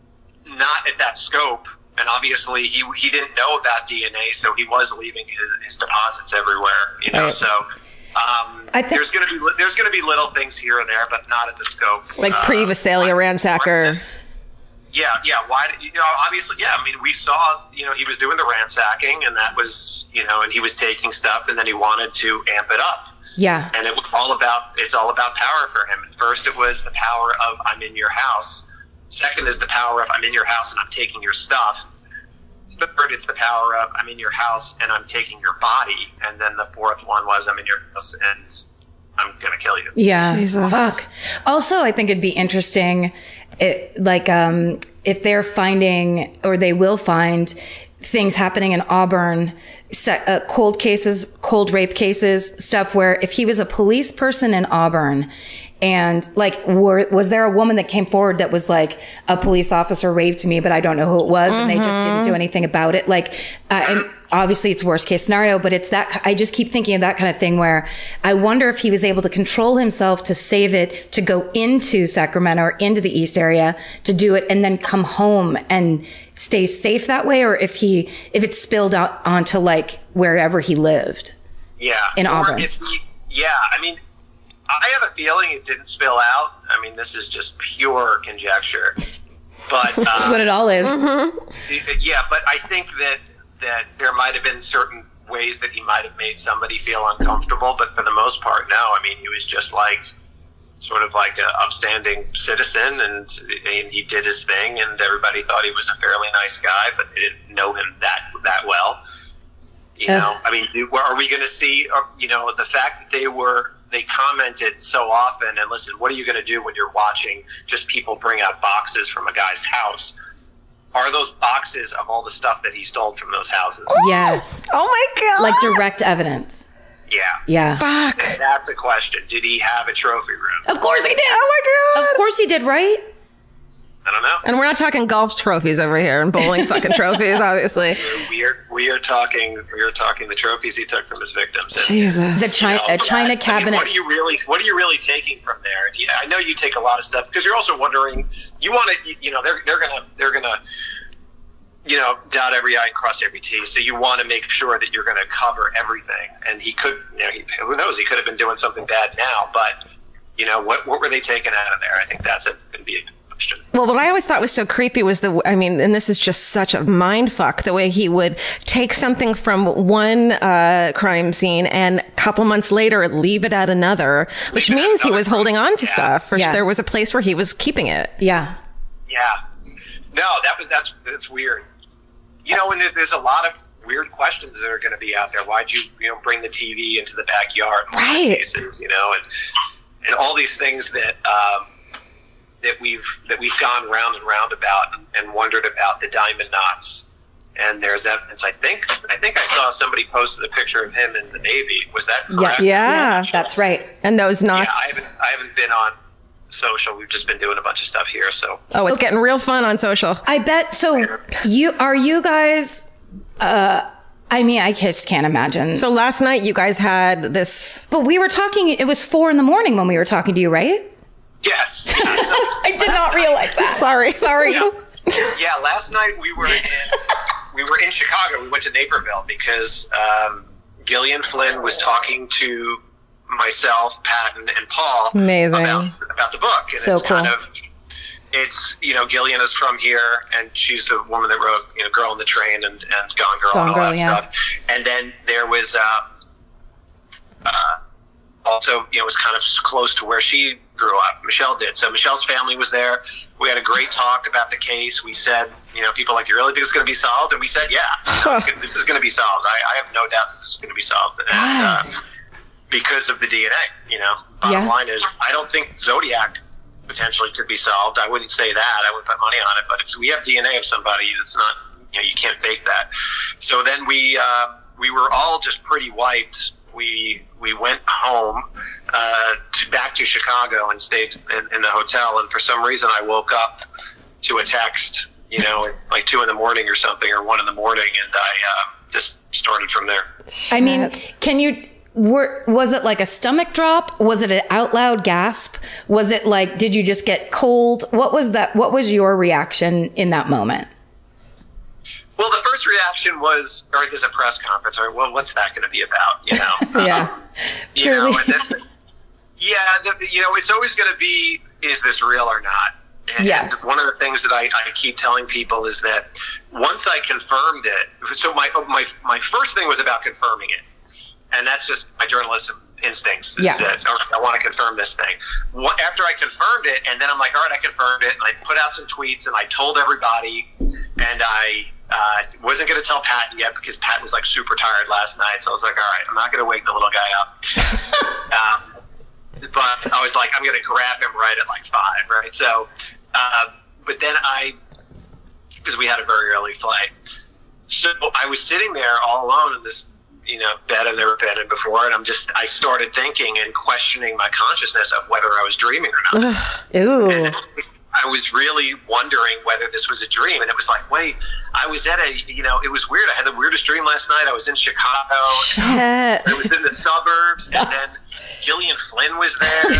not at that scope. And obviously, he he didn't know about D N A, so he was leaving his, his deposits everywhere. You know, Right. so um, I think- there's going to be there's going to be little things here and there, but not at the scope. Like uh, pre-Visalia ransacker. Yeah, yeah. Why? Did, you know, obviously, yeah. I mean, we saw, you know, he was doing the ransacking, and that was, you know, and he was taking stuff, and then he wanted to amp it up. Yeah. And it was all about, it's all about power for him. At first, it was the power of I'm in your house. Second is the power of I'm in your house and I'm taking your stuff. Third, it's the power of I'm in your house and I'm taking your body. And then the fourth one was I'm in your house and I'm going to kill you. Yeah. Jesus. Fuck. Also, I think it'd be interesting, it, like, um, if they're finding, or they will find, things happening in Auburn, se- uh, cold cases, cold rape cases, stuff where if he was a police person in Auburn, and like, were, was there a woman that came forward that was like, a police officer raped me, but I don't know who it was, and they just didn't do anything about it? Like, uh, and obviously it's worst case scenario, but it's that, I just keep thinking of that kind of thing where I wonder if he was able to control himself to save it, to go into Sacramento or into the East area to do it, and then come home and stay safe that way, or if he, if it spilled out onto like wherever he lived. Yeah. In Or Auburn. if he, yeah. I mean, I have a feeling it didn't spill out. I mean, this is just pure conjecture. But uh, That's what it all is. yeah, but I think that that there might have been certain ways that he might have made somebody feel uncomfortable, but for the most part, no. I mean, he was just like sort of like an upstanding citizen, and, and he did his thing, and everybody thought he was a fairly nice guy, but they didn't know him that that well. You Uh. know, I mean, are we going to see? You know, the fact that they were. They commented so often, and listen, what are you going to do when you're watching just people bring out boxes from a guy's house? Are those boxes of all the stuff that he stole from those houses? Yes. Oh my God. Like direct evidence. Yeah. Yeah. Fuck. That's a question. Did he have a trophy room? Of course he did. Oh my God. Of course he did, right? I don't know. And we're not talking golf trophies over here and bowling fucking trophies, obviously. We are we are talking we are talking the trophies he took from his victims. And, Jesus. The China, you know, a China I mean, cabinet. what are you really What are you really taking from there? And, yeah, I know you take a lot of stuff because you're also wondering. You want to, you know, they're they're gonna they're gonna, you know, dot every I and cross every T. So you want to make sure that you're going to cover everything. And he could, you know, he, who knows? He could have been doing something bad now, but you know, what what were they taking out of there? I think that's going to be a question. Well, what I always thought was so creepy was the, I mean, and this is just such a mind fuck, the way he would take something from one uh, crime scene and a couple months later leave it at another, which Leave it at means he another was holding on to yeah. stuff. For Yeah. There was a place where he was keeping it. Yeah. Yeah. No, that was that's that's weird. You know, and there's, there's a lot of weird questions that are going to be out there. Why'd you, you know, bring the T V into the backyard? in one of the Right. Cases, you know, and and all these things that um, that we've that we've gone round and round about and, and wondered about the diamond knots. And there's evidence. I think I think I saw somebody posted a picture of him in the Navy. Was that correct? Yeah. That's right. And those Yeah, knots. I haven't I haven't been on social. We've just been doing a bunch of stuff here. So Oh, it's getting real fun on social. I bet. So you, are you guys, uh, I mean, I just can't imagine. So last night you guys had this. but we were talking, it was four in the morning when we were talking to you, right? yes. I did not realize that. Sorry. Sorry. Yeah. Yeah, last night we were in we were in Chicago. We went to Naperville because um, Gillian Flynn was talking to myself, Patton, and Paul Amazing. about about the book. And So it's kind cool. of it's you know Gillian is from here, and she's the woman that wrote you know Girl on the Train and, and Gone Girl Gone and all Girl, that yeah. stuff. And then there was uh, uh, also you know it was kind of close to where she grew up. Michelle did. So Michelle's family was there. We had a great talk about the case. We said, you know, people like, you really think it's going to be solved? And we said, yeah, no, it's good. This is going to be solved. I, I have no doubt this is going to be solved. And, uh, because of the D N A, you know, bottom Yeah. line is, I don't think Zodiac potentially could be solved. I wouldn't say that. I wouldn't put money on it. But if we have D N A of somebody, that's not, you know, you can't fake that. So then we uh, we were all just pretty wiped. We we went home uh, to, back to Chicago and stayed in, in the hotel. And for some reason, I woke up to a text, you know, at like two in the morning or something, or one in the morning, and I uh, just started from there. I mean, can you? Were, was it like a stomach drop? Was it an out loud gasp? Was it like, did you just get cold? What was that? What was your reaction in that moment? Well, the first reaction was, or there's a press conference, or well, what's that going to be about? You know, yeah, um, you know, and then, yeah, the, you know, it's always going to be, is this real or not? And yes. One of the things that I, I keep telling people is that once I confirmed it, so my my my first thing was about confirming it. And that's just my journalism instincts. Yeah. That, I want to confirm this thing. After I confirmed it, and then I'm like, all right, I confirmed it, and I put out some tweets, and I told everybody, and I uh, wasn't going to tell Pat yet because Pat was like super tired last night. So I was like, all right, I'm not going to wake the little guy up. um, but I was like, I'm going to grab him right at like five, right? So, uh, but then I, because we had a very early flight, so I was sitting there all alone in this, you know, bed I've never been in before, and I'm just, I started thinking and questioning my consciousness of whether I was dreaming or not. Ooh. And I was really wondering whether this was a dream, and it was like, wait, I was at a, you know, it was weird. I had the weirdest dream last night. I was in Chicago. Shit. I was in the suburbs, and then Gillian Flynn was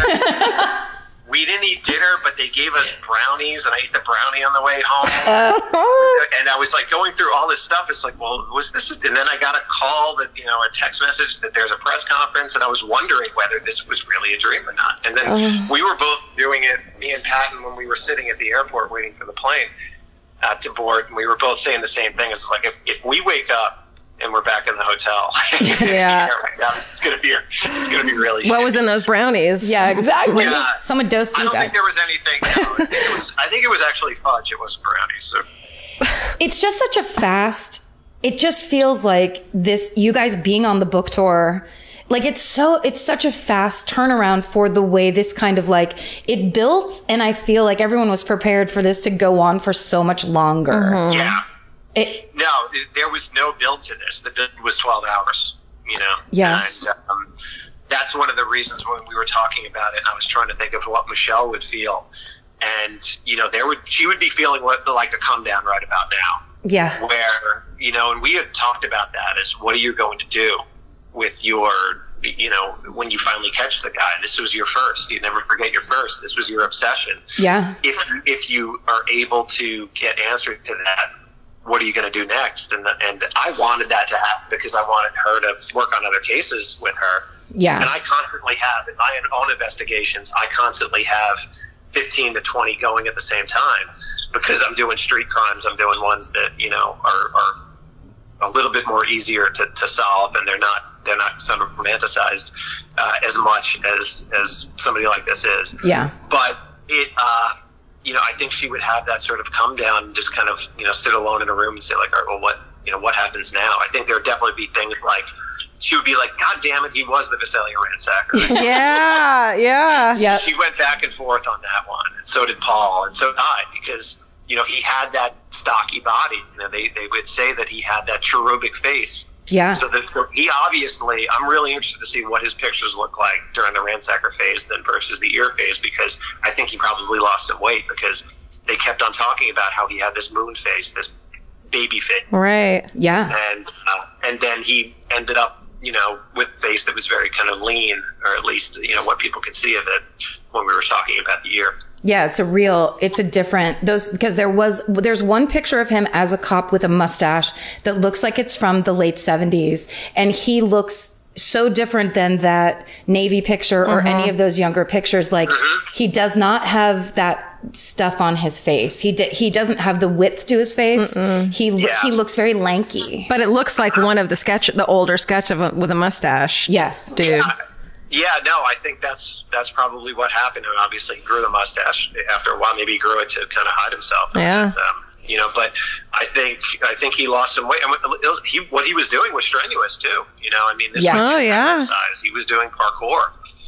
there. We didn't eat dinner, but they gave us brownies, and I ate the brownie on the way home. Uh, and I was like going through all this stuff. It's like, well, was this? And then I got a call that, you know, a text message that there's a press conference, and I was wondering whether this was really a dream or not. And then uh, we were both doing it, me and Patton, when we were sitting at the airport waiting for the plane uh, to board, and we were both saying the same thing. It's like, if, if we wake up and we're back in the hotel, yeah, right now, this is gonna be this is gonna be really. What shitty. was in those brownies? Yeah, exactly. Yeah. Someone dosed you I don't guys. think there was anything. No, it was, I think it was actually fudge. It wasn't brownies. So. It's just such a fast. It just feels like this. You guys being on the book tour. Like it's so, it's such a fast turnaround for the way this kind of like it built. And I feel like everyone was prepared for this to go on for so much longer. Mm-hmm. Yeah. It, no, it, there was no build to this. The build was twelve hours, you know? Yes. And, um, that's one of the reasons when we were talking about it, I was trying to think of what Michelle would feel. And, you know, there would, she would be feeling what the, like the come down right about now. Yeah. Where, you know, and we had talked about that as what are you going to do with your, you know, when you finally catch the guy. This was your first. You never forget your first. This was your obsession. Yeah. If if you are able to get answers to that, what are you going to do next? And and I wanted that to happen because I wanted her to work on other cases with her. Yeah. And I constantly have, in my own investigations, I constantly have fifteen to twenty going at the same time because I'm doing street crimes. I'm doing ones that, you know, are, are a little bit more easier to, to solve, and they're not, they're not sort of romanticized uh, as much as, as somebody like this is. Yeah. But it, uh, you know, I think she would have that sort of come down and just kind of, you know, sit alone in a room and say like, all right, well, what, you know, what happens now? I think there would definitely be things like, she would be like, God damn it, he was the Visalia ransacker. Yeah, yeah. Yeah. She went back and forth on that one, and so did Paul, and so did I, because, you know, he had that stocky body. You know, they, they would say that he had that cherubic face. Yeah. So that he obviously, I'm really interested to see what his pictures look like during the ransacker phase than versus the ear phase, because I think he probably lost some weight because they kept on talking about how he had this moon face, this baby face. Right. Yeah. And, uh, and then he ended up, you know, with a face that was very kind of lean, or at least, you know, what people could see of it when we were talking about the ear. Yeah, it's a real, it's a different, those, because there was, there's one picture of him as a cop with a mustache that looks like it's from the late seventies. And he looks so different than that Navy picture or Mm-hmm. any of those younger pictures. Like he does not have that stuff on his face. He di- he doesn't have the width to his face. Mm-mm. He, Yeah. he looks very lanky. But it looks like one of the sketch, the older sketch of a, with a mustache. Yes. Dude. Yeah. Yeah, no, I think that's that's probably what happened. And obviously, he grew the mustache after a while. Maybe he grew it to kind of hide himself. Yeah. And, um, you know, but I think I think he lost some weight. I mean, he what he was doing was strenuous too. You know, I mean, this Yeah. was Oh, his yeah. exercise. He was doing parkour,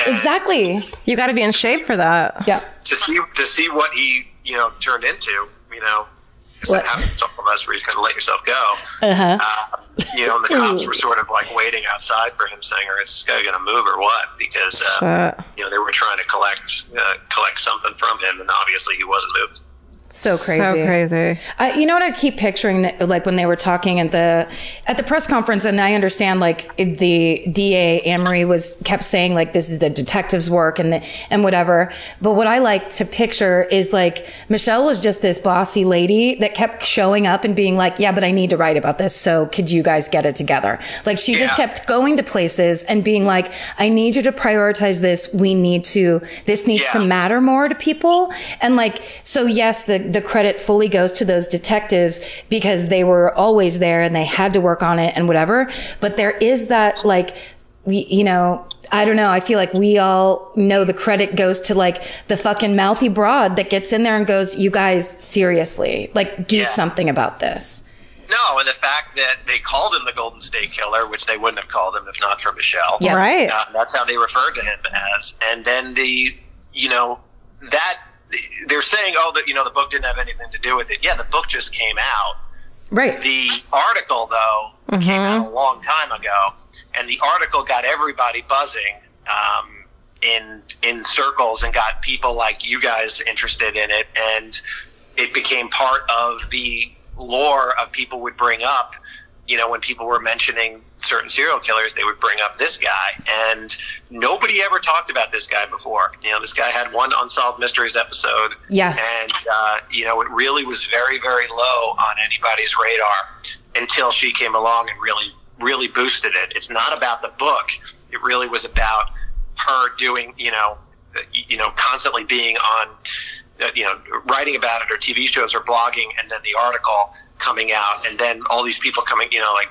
exactly. You got to be in shape for that. Yeah. To see to see what he you know turned into, you know, it's What? that happens to all of us where you kind of let yourself go. Uh-huh. Uh, you know, and the cops were sort of like waiting outside for him, saying, "Or is this guy going to move or what?" Because uh, Shit. you know they were trying to collect uh, collect something from him, and obviously he wasn't moved. So crazy. So crazy. Uh, you know what I keep picturing, that, like when they were talking at the at the press conference, and I understand like the D A Anne-Marie was kept saying like this is the detective's work and the, and whatever. But what I like to picture is like Michelle was just this bossy lady that kept showing up and being like, yeah, but I need to write about this. So could you guys get it together? Like she just Yeah. kept going to places and being like, I need you to prioritize this. We need to, this needs Yeah. to matter more to people. And like, so yes, the the credit fully goes to those detectives because they were always there and they had to work on it and whatever. But there is that like, we, you know, I don't know. I feel like we all know the credit goes to like the fucking mouthy broad that gets in there and goes, you guys, seriously, like do Yeah. something about this. No, and the fact that they called him the Golden State Killer, which they wouldn't have called him if not for Michelle. Yeah. Right. Uh, that's how they referred to him as. And then the, you know, that they're saying, oh, that you know, the book didn't have anything to do with it. Yeah, the book just came out. Right. The article, though, came out a long time ago, and the article got everybody buzzing um, in in circles and got people like you guys interested in it, and it became part of the lore of people would bring up. You know, when people were mentioning certain serial killers, they would bring up this guy, and nobody ever talked about this guy before. You know, this guy had one Unsolved Mysteries episode, Yeah. and uh, you know, it really was very, very low on anybody's radar until she came along and really, really boosted it. It's not about the book; it really was about her doing, you know, uh, you know, constantly being on, uh, you know, writing about it, or T V shows, or blogging, and then the article coming out, and then all these people coming, you know, like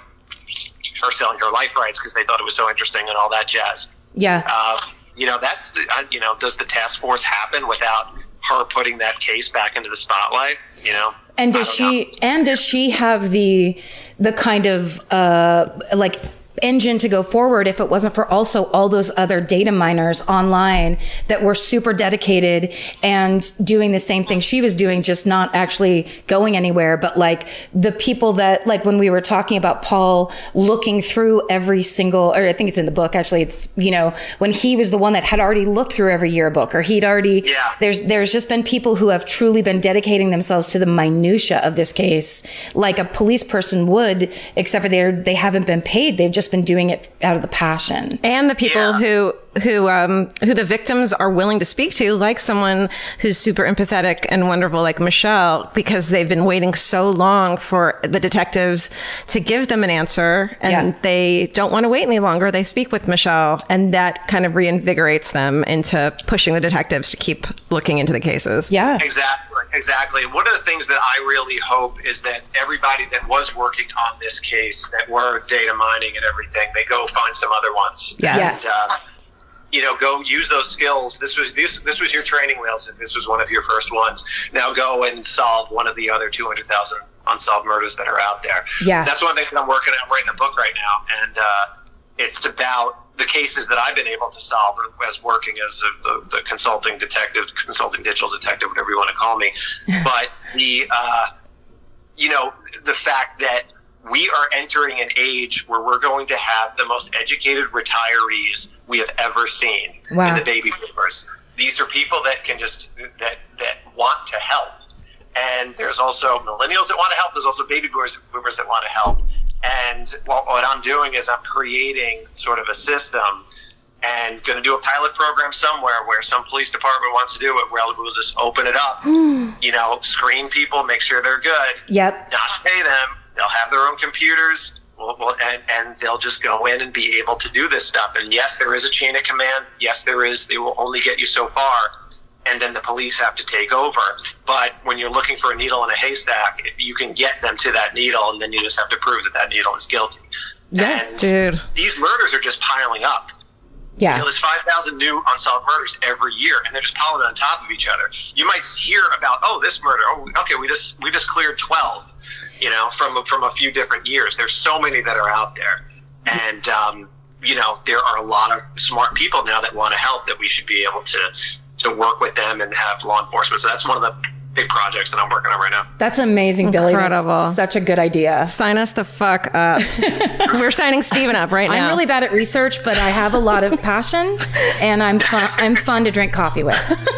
her selling her life rights because they thought it was so interesting and all that jazz. Yeah. Uh, you know, that's, uh, you know, does the task force happen without her putting that case back into the spotlight? You know? And does I don't she, and does she have the, the kind of, uh, like, engine to go forward if it wasn't for also all those other data miners online that were super dedicated and doing the same thing she was doing, just not actually going anywhere. But like the people that, like when we were talking about Paul looking through every single, or I think it's in the book, actually, it's, you know, when he was the one that had already looked through every yearbook, or he'd already, Yeah. there's, there's just been people who have truly been dedicating themselves to the minutia of this case, like a police person would, except for they're, they haven't been paid. They've just been doing it out of the passion. And the people Yeah. who who um who the victims are willing to speak to, like someone who's super empathetic and wonderful like Michelle, because they've been waiting so long for the detectives to give them an answer, and Yeah. they don't want to wait any longer. They speak with Michelle, and that kind of reinvigorates them into pushing the detectives to keep looking into the cases. Yeah. Exactly, exactly. One of the things that I really hope is that everybody that was working on this case, that were data mining and everything, they go find some other ones. Yes. And, uh, you know, go use those skills. This was this this was your training wheels. If this was one of your first ones, now go and solve one of the other two hundred thousand unsolved murders that are out there. Yeah. That's one thing that I'm working on. I'm writing a book right now, and uh, it's about the cases that I've been able to solve as working as a, a, the consulting detective, consulting digital detective, whatever you want to call me. But the, uh, you know, the fact that we are entering an age where we're going to have the most educated retirees we have ever seen Wow. in the baby boomers. These are people that can just, that, that want to help. And there's also millennials that want to help. There's also baby boomers, boomers that want to help. And what, what I'm doing is I'm creating sort of a system and going to do a pilot program somewhere where some police department wants to do it, where we'll just open it up, you know, screen people, make sure they're good, Yep. not pay them. They'll have their own computers, we'll, we'll, and, and they'll just go in and be able to do this stuff. And yes, there is a chain of command. Yes, there is. They will only get you so far, and then the police have to take over. But when you're looking for a needle in a haystack, you can get them to that needle, and then you just have to prove that that needle is guilty. Yes, and dude. These murders are just piling up. You Yeah. know, there's five thousand new unsolved murders every year, and they're just piling on top of each other. You might hear about, oh, this murder. Oh, okay, we just we just cleared twelve. You know, from from a few different years. There's so many that are out there, and um, you know, there are a lot of smart people now that want to help, that we should be able to, to work with them and have law enforcement. So that's one of the big projects that I'm working on right now. That's amazing, Billy. Incredible. That's such a good idea. Sign us the fuck up. We're signing Steven up right now. I'm really bad at research, but I have a lot of passion, and I'm fun, I'm fun to drink coffee with.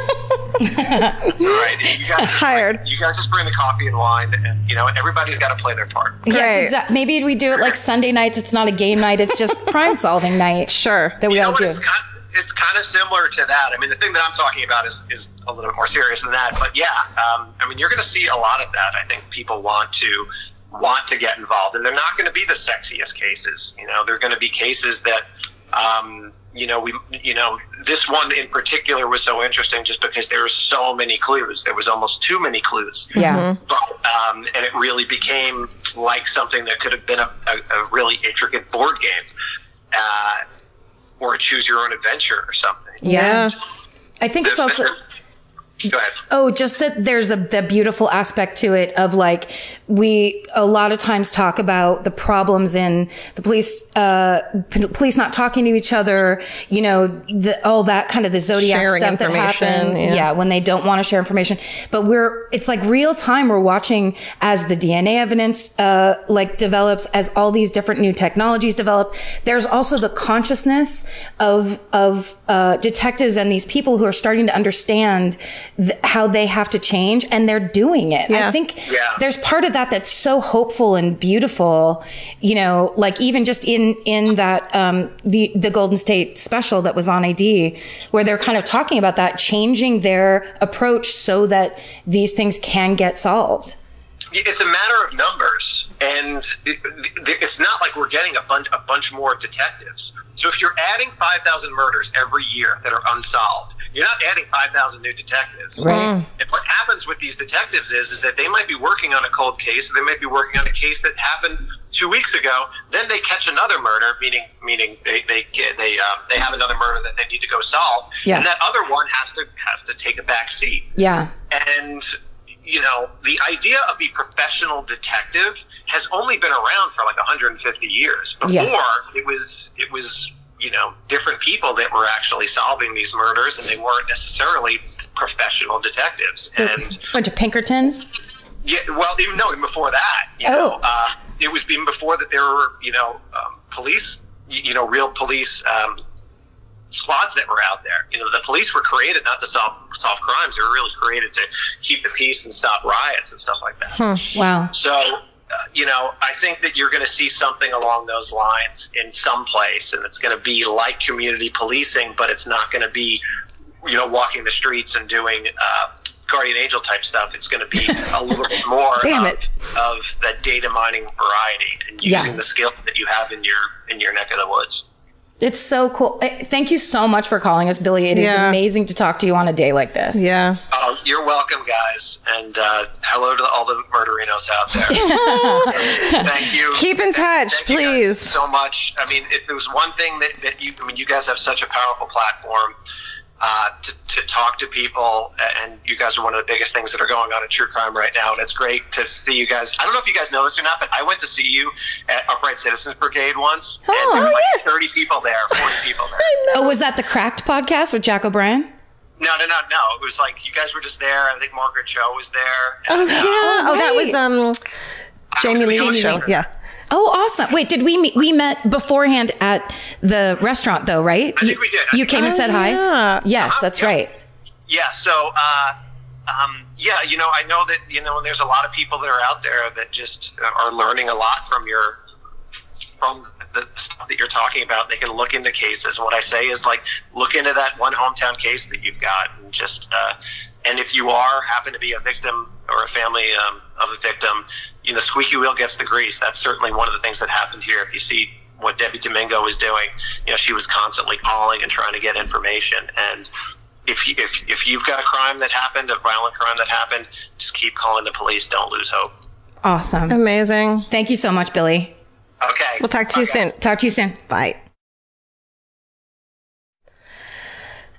Right. You guys just Hired. Bring, you guys just bring the coffee and wine, and you know everybody's got to play their part. Yes, Great. exactly. Maybe we do it like Sunday nights. It's not a game night. It's just crime solving night. Sure. That we You know all what? do. It's kind, it's kind of similar to that. I mean, the thing that I'm talking about is, is a little bit more serious than that. But yeah, um, I mean, you're going to see a lot of that. I think people want to want to get involved, and they're not going to be the sexiest cases. You know, they're going to be cases that, um, you know, we, you know, this one in particular was so interesting just because there were so many clues. There was almost too many clues. Yeah. But, um, and it really became like something that could have been a, a, a really intricate board game. Uh, or a choose your own adventure or something. Yeah. I think it's also... Go ahead. Oh, just that there's a the beautiful aspect to it of like, we a lot of times talk about the problems in the police, uh, p- police not talking to each other, you know, the, all that kind of the Zodiac Sharing stuff that information, happen. yeah. Yeah. When they don't want to share information, but we're, it's like real time. We're watching as the D N A evidence, uh, like develops, as all these different new technologies develop. There's also the consciousness of, of, uh, detectives and these people who are starting to understand th- how they have to change, and they're doing it. Yeah. I think Yeah. there's part of that that's so hopeful and beautiful, you know, like even just in, in that, um, the, the Golden State special that was on A D, where they're kind of talking about that, changing their approach so that these things can get solved. It's a matter of numbers, and it, it's not like we're getting a bunch, a bunch more detectives. So if you're adding five thousand murders every year that are unsolved, you're not adding five thousand new detectives. Right. And what happens with these detectives is, is that they might be working on a cold case, or they might be working on a case that happened two weeks ago. Then they catch another murder, meaning meaning they they get, they um, they have another murder that they need to go solve, Yeah. and that other one has to has to take a back seat. Yeah. And you know, the idea of the professional detective has only been around for like one hundred fifty years. Before, Yeah. it was, it was, you know, different people that were actually solving these murders, and they weren't necessarily professional detectives. And Bunch of Pinkertons. yeah, well, even no, even before that, you Oh. know, uh, it was even before that there were, you know, um, police, you, you know, real police um, squads that were out there. You know, the police were created not to solve solve crimes; they were really created to keep the peace and stop riots and stuff like that. Hmm. Wow. So, uh, you know, I think that you're going to see something along those lines in some place, and it's going to be like community policing, but it's not going to be, you know, walking the streets and doing uh, guardian angel type stuff. It's going to be a little bit more Damn of, it. of the data mining variety and using Yeah. the skill that you have in your in your neck of the woods. It's so cool. Eh, Thank you so much for calling us, Billy. It is Yeah. amazing to talk to you on a day like this. Yeah. Oh, you're welcome, guys, and uh, hello to all the murderinos out there. Thank you. Keep in touch, Thank you guys please. so much. I mean, if there was one thing that, that you, I mean, you guys have such a powerful platform uh, to, to talk to people, and you guys are one of the biggest things that are going on in true crime right now, and it's great to see you guys. I don't know if you guys know this or not, but I went to see you at Upright Citizens Brigade once, Oh, and there was yeah. like thirty people there, forty people there. Oh, was that the Cracked podcast with Jack O'Brien? No, no, no, no. It was like you guys were just there. I think Margaret Cho was there. Oh, And, uh, yeah. Oh, that was um, Jamie was Lee's Jamie show. Lee. Yeah. Oh, awesome. Wait, did we meet? We met beforehand at the restaurant though, right? I think you, we did. I You think came we and did. said Oh, hi? yeah. Yes, that's Yeah. right. Yeah, so, uh, um, yeah, you know, I know that, you know, there's a lot of people that are out there that just are learning a lot from your, from the stuff that you're talking about. They can look into cases. What I say is, like, look into that one hometown case that you've got, and just, uh, and if you are, happen to be a victim or a family um, of a victim, you know, the squeaky wheel gets the grease. That's certainly one of the things that happened here. If you see what Debbie Domingo was doing, you know, she was constantly calling and trying to get information. And if you, if if you've got a crime that happened, a violent crime that happened, just keep calling the police. Don't lose hope. Awesome. Amazing. Thank you so much, Billy. Okay. We'll talk to you Bye, guys. soon. Talk to you soon. Bye.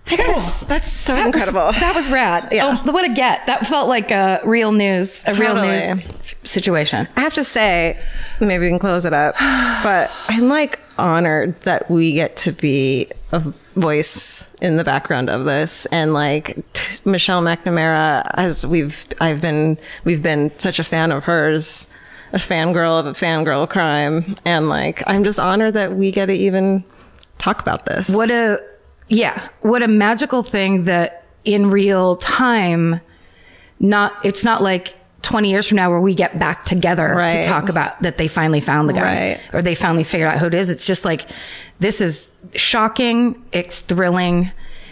I guess that's that was That incredible. Was, that was rad. Yeah. Oh, what a get. That felt like a real news, a real Totally. news situation. I have to say, maybe we can close it up, but I'm like honored that we get to be a voice in the background of this. And like Michelle McNamara, as we've, I've been, we've been such a fan of hers, a fangirl of a fangirl crime. And like, I'm just honored that we get to even talk about this. What a, yeah, what a magical thing that in real time, not, it's not like twenty years from now where we get back together Right. to talk about that they finally found the guy Right. or they finally figured out who it is. It's just like, this is shocking. It's thrilling.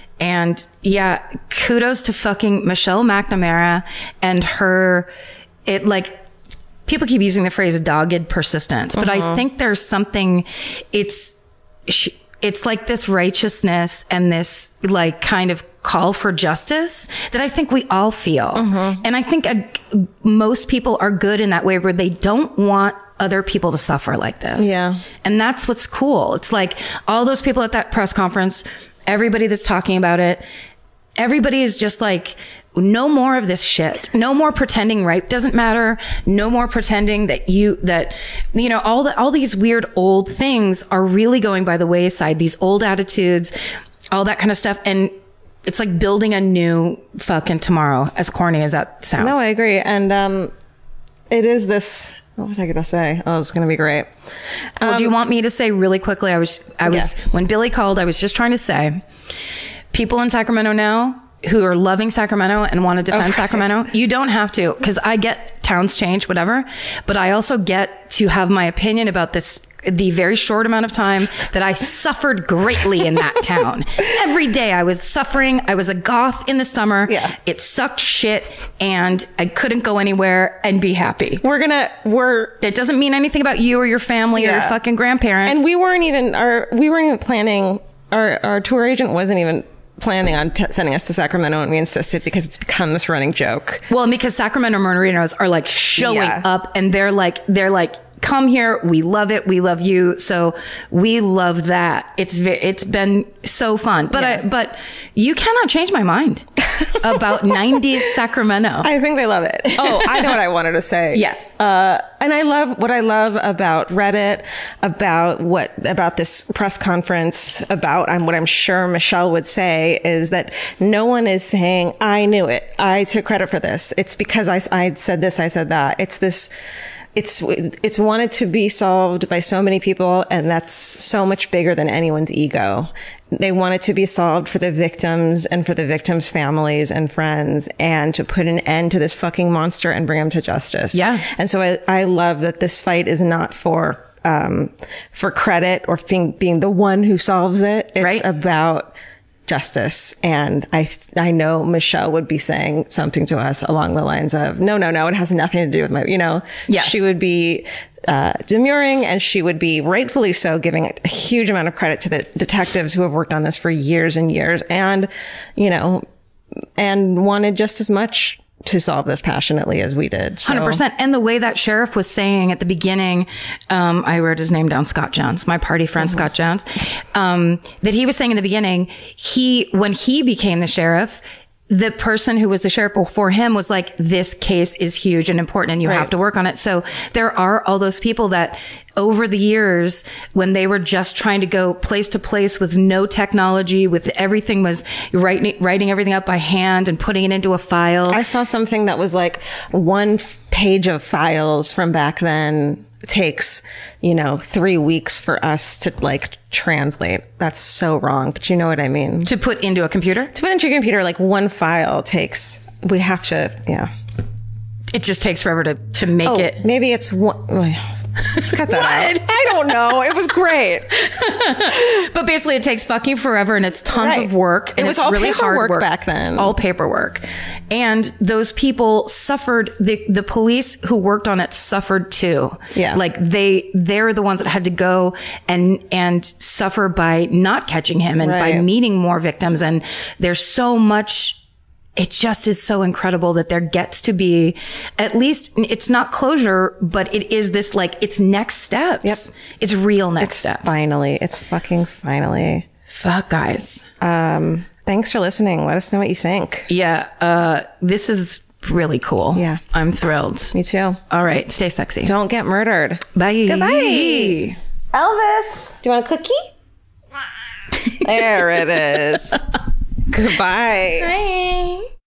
And yeah, kudos to fucking Michelle McNamara and her, it like, people keep using the phrase dogged persistence, but I think there's something, it's, she, it's like this righteousness and this like kind of call for justice that I think we all feel. And I think a, most people are good in that way where they don't want other people to suffer like this. Yeah. And that's what's cool. It's like all those people at that press conference, everybody that's talking about it, everybody is just like, no more of this shit. No more pretending rape doesn't matter. No more pretending that you, that, you know, all the, all these weird old things are really going by the wayside. These old attitudes, all that kind of stuff. And it's like building a new fucking tomorrow, as corny as that sounds. No, I agree. And, um, it is this, what was I going to say? Oh, it's going to be great. Well, do you want me to say really quickly? I was, I was, Yeah. when Billy called, I was just trying to say, people in Sacramento now who are loving Sacramento and want to defend Okay. Sacramento, you don't have to, because I get towns change, whatever, but I also get to have my opinion about this, the very short amount of time that I suffered greatly in that town. Every day I was suffering. I was a goth in the summer. Yeah. It sucked shit and I couldn't go anywhere and be happy. We're gonna, we're, It doesn't mean anything about you or your family or your Yeah. fucking grandparents. and we weren't even, our, we weren't even planning, our, our tour agent wasn't even planning on t- sending us to Sacramento, and we insisted because it's become this running joke. Well, because Sacramento Murderinos are like showing Yeah. up and they're like, they're like, come here. We love it. We love you. So we love that. It's, ve- it's been so fun, but I, but you cannot change my mind about nineties Sacramento. I think they love it. Oh, I know what I wanted to say. Yes. Uh, and I love what I love about Reddit, about what, about this press conference, about um, what I'm sure Michelle would say is that no one is saying, I knew it. I took credit for this. It's because I, I said this, I said that. It's this, it's, it's wanted to be solved by so many people, and that's so much bigger than anyone's ego. They want it to be solved for the victims and for the victims' families and friends, and to put an end to this fucking monster and bring them to justice. Yeah. And so I, I love that this fight is not for, um, for credit or being, being the one who solves it. It's Right. about justice. And I, I know Michelle would be saying something to us along the lines of, no, no, no, it has nothing to do with my, you know, Yes. she would be, uh, demurring, and she would be rightfully so giving a huge amount of credit to the detectives who have worked on this for years and years, and, you know, and wanted just as much to solve this passionately as we did. So. one hundred percent. And the way that sheriff was saying at the beginning, um, I wrote his name down, Scott Jones, my party friend, Mm-hmm. Scott Jones, um, that he was saying in the beginning, he, when he became the sheriff, the person who was the sheriff before him was like, this case is huge and important and you Right. have to work on it. So there are all those people that over the years, when they were just trying to go place to place with no technology, with everything was writing, writing everything up by hand and putting it into a file. I saw something that was like one f- page of files from back then takes, you know, three weeks for us to like translate. That's so wrong, but you know what I mean. to put into a computer. To put into your computer, like one file takes, we have to, yeah. It just takes forever to, to make Oh, it. maybe it's one. Cut that out. I don't know. It was great. But basically it takes fucking forever and it's tons Right. of work. And It was it's all really hard paperwork work back then. It's all paperwork. And those people suffered, the, the police who worked on it suffered too. Yeah. Like they, they're the ones that had to go and, and suffer by not catching him and by Right. meeting more victims. And there's so much, it just is so incredible that there gets to be, at least it's not closure, but it is this like, it's next steps. Yep. It's real next steps. Finally. It's fucking finally. Fuck, guys. Um, Thanks for listening. Let us know what you think. Yeah. Uh, this is really cool. Yeah. I'm thrilled. Me too. All right. Stay sexy. Don't get murdered. Bye. Goodbye. Elvis, do you want a cookie? There it is. Goodbye. Bye.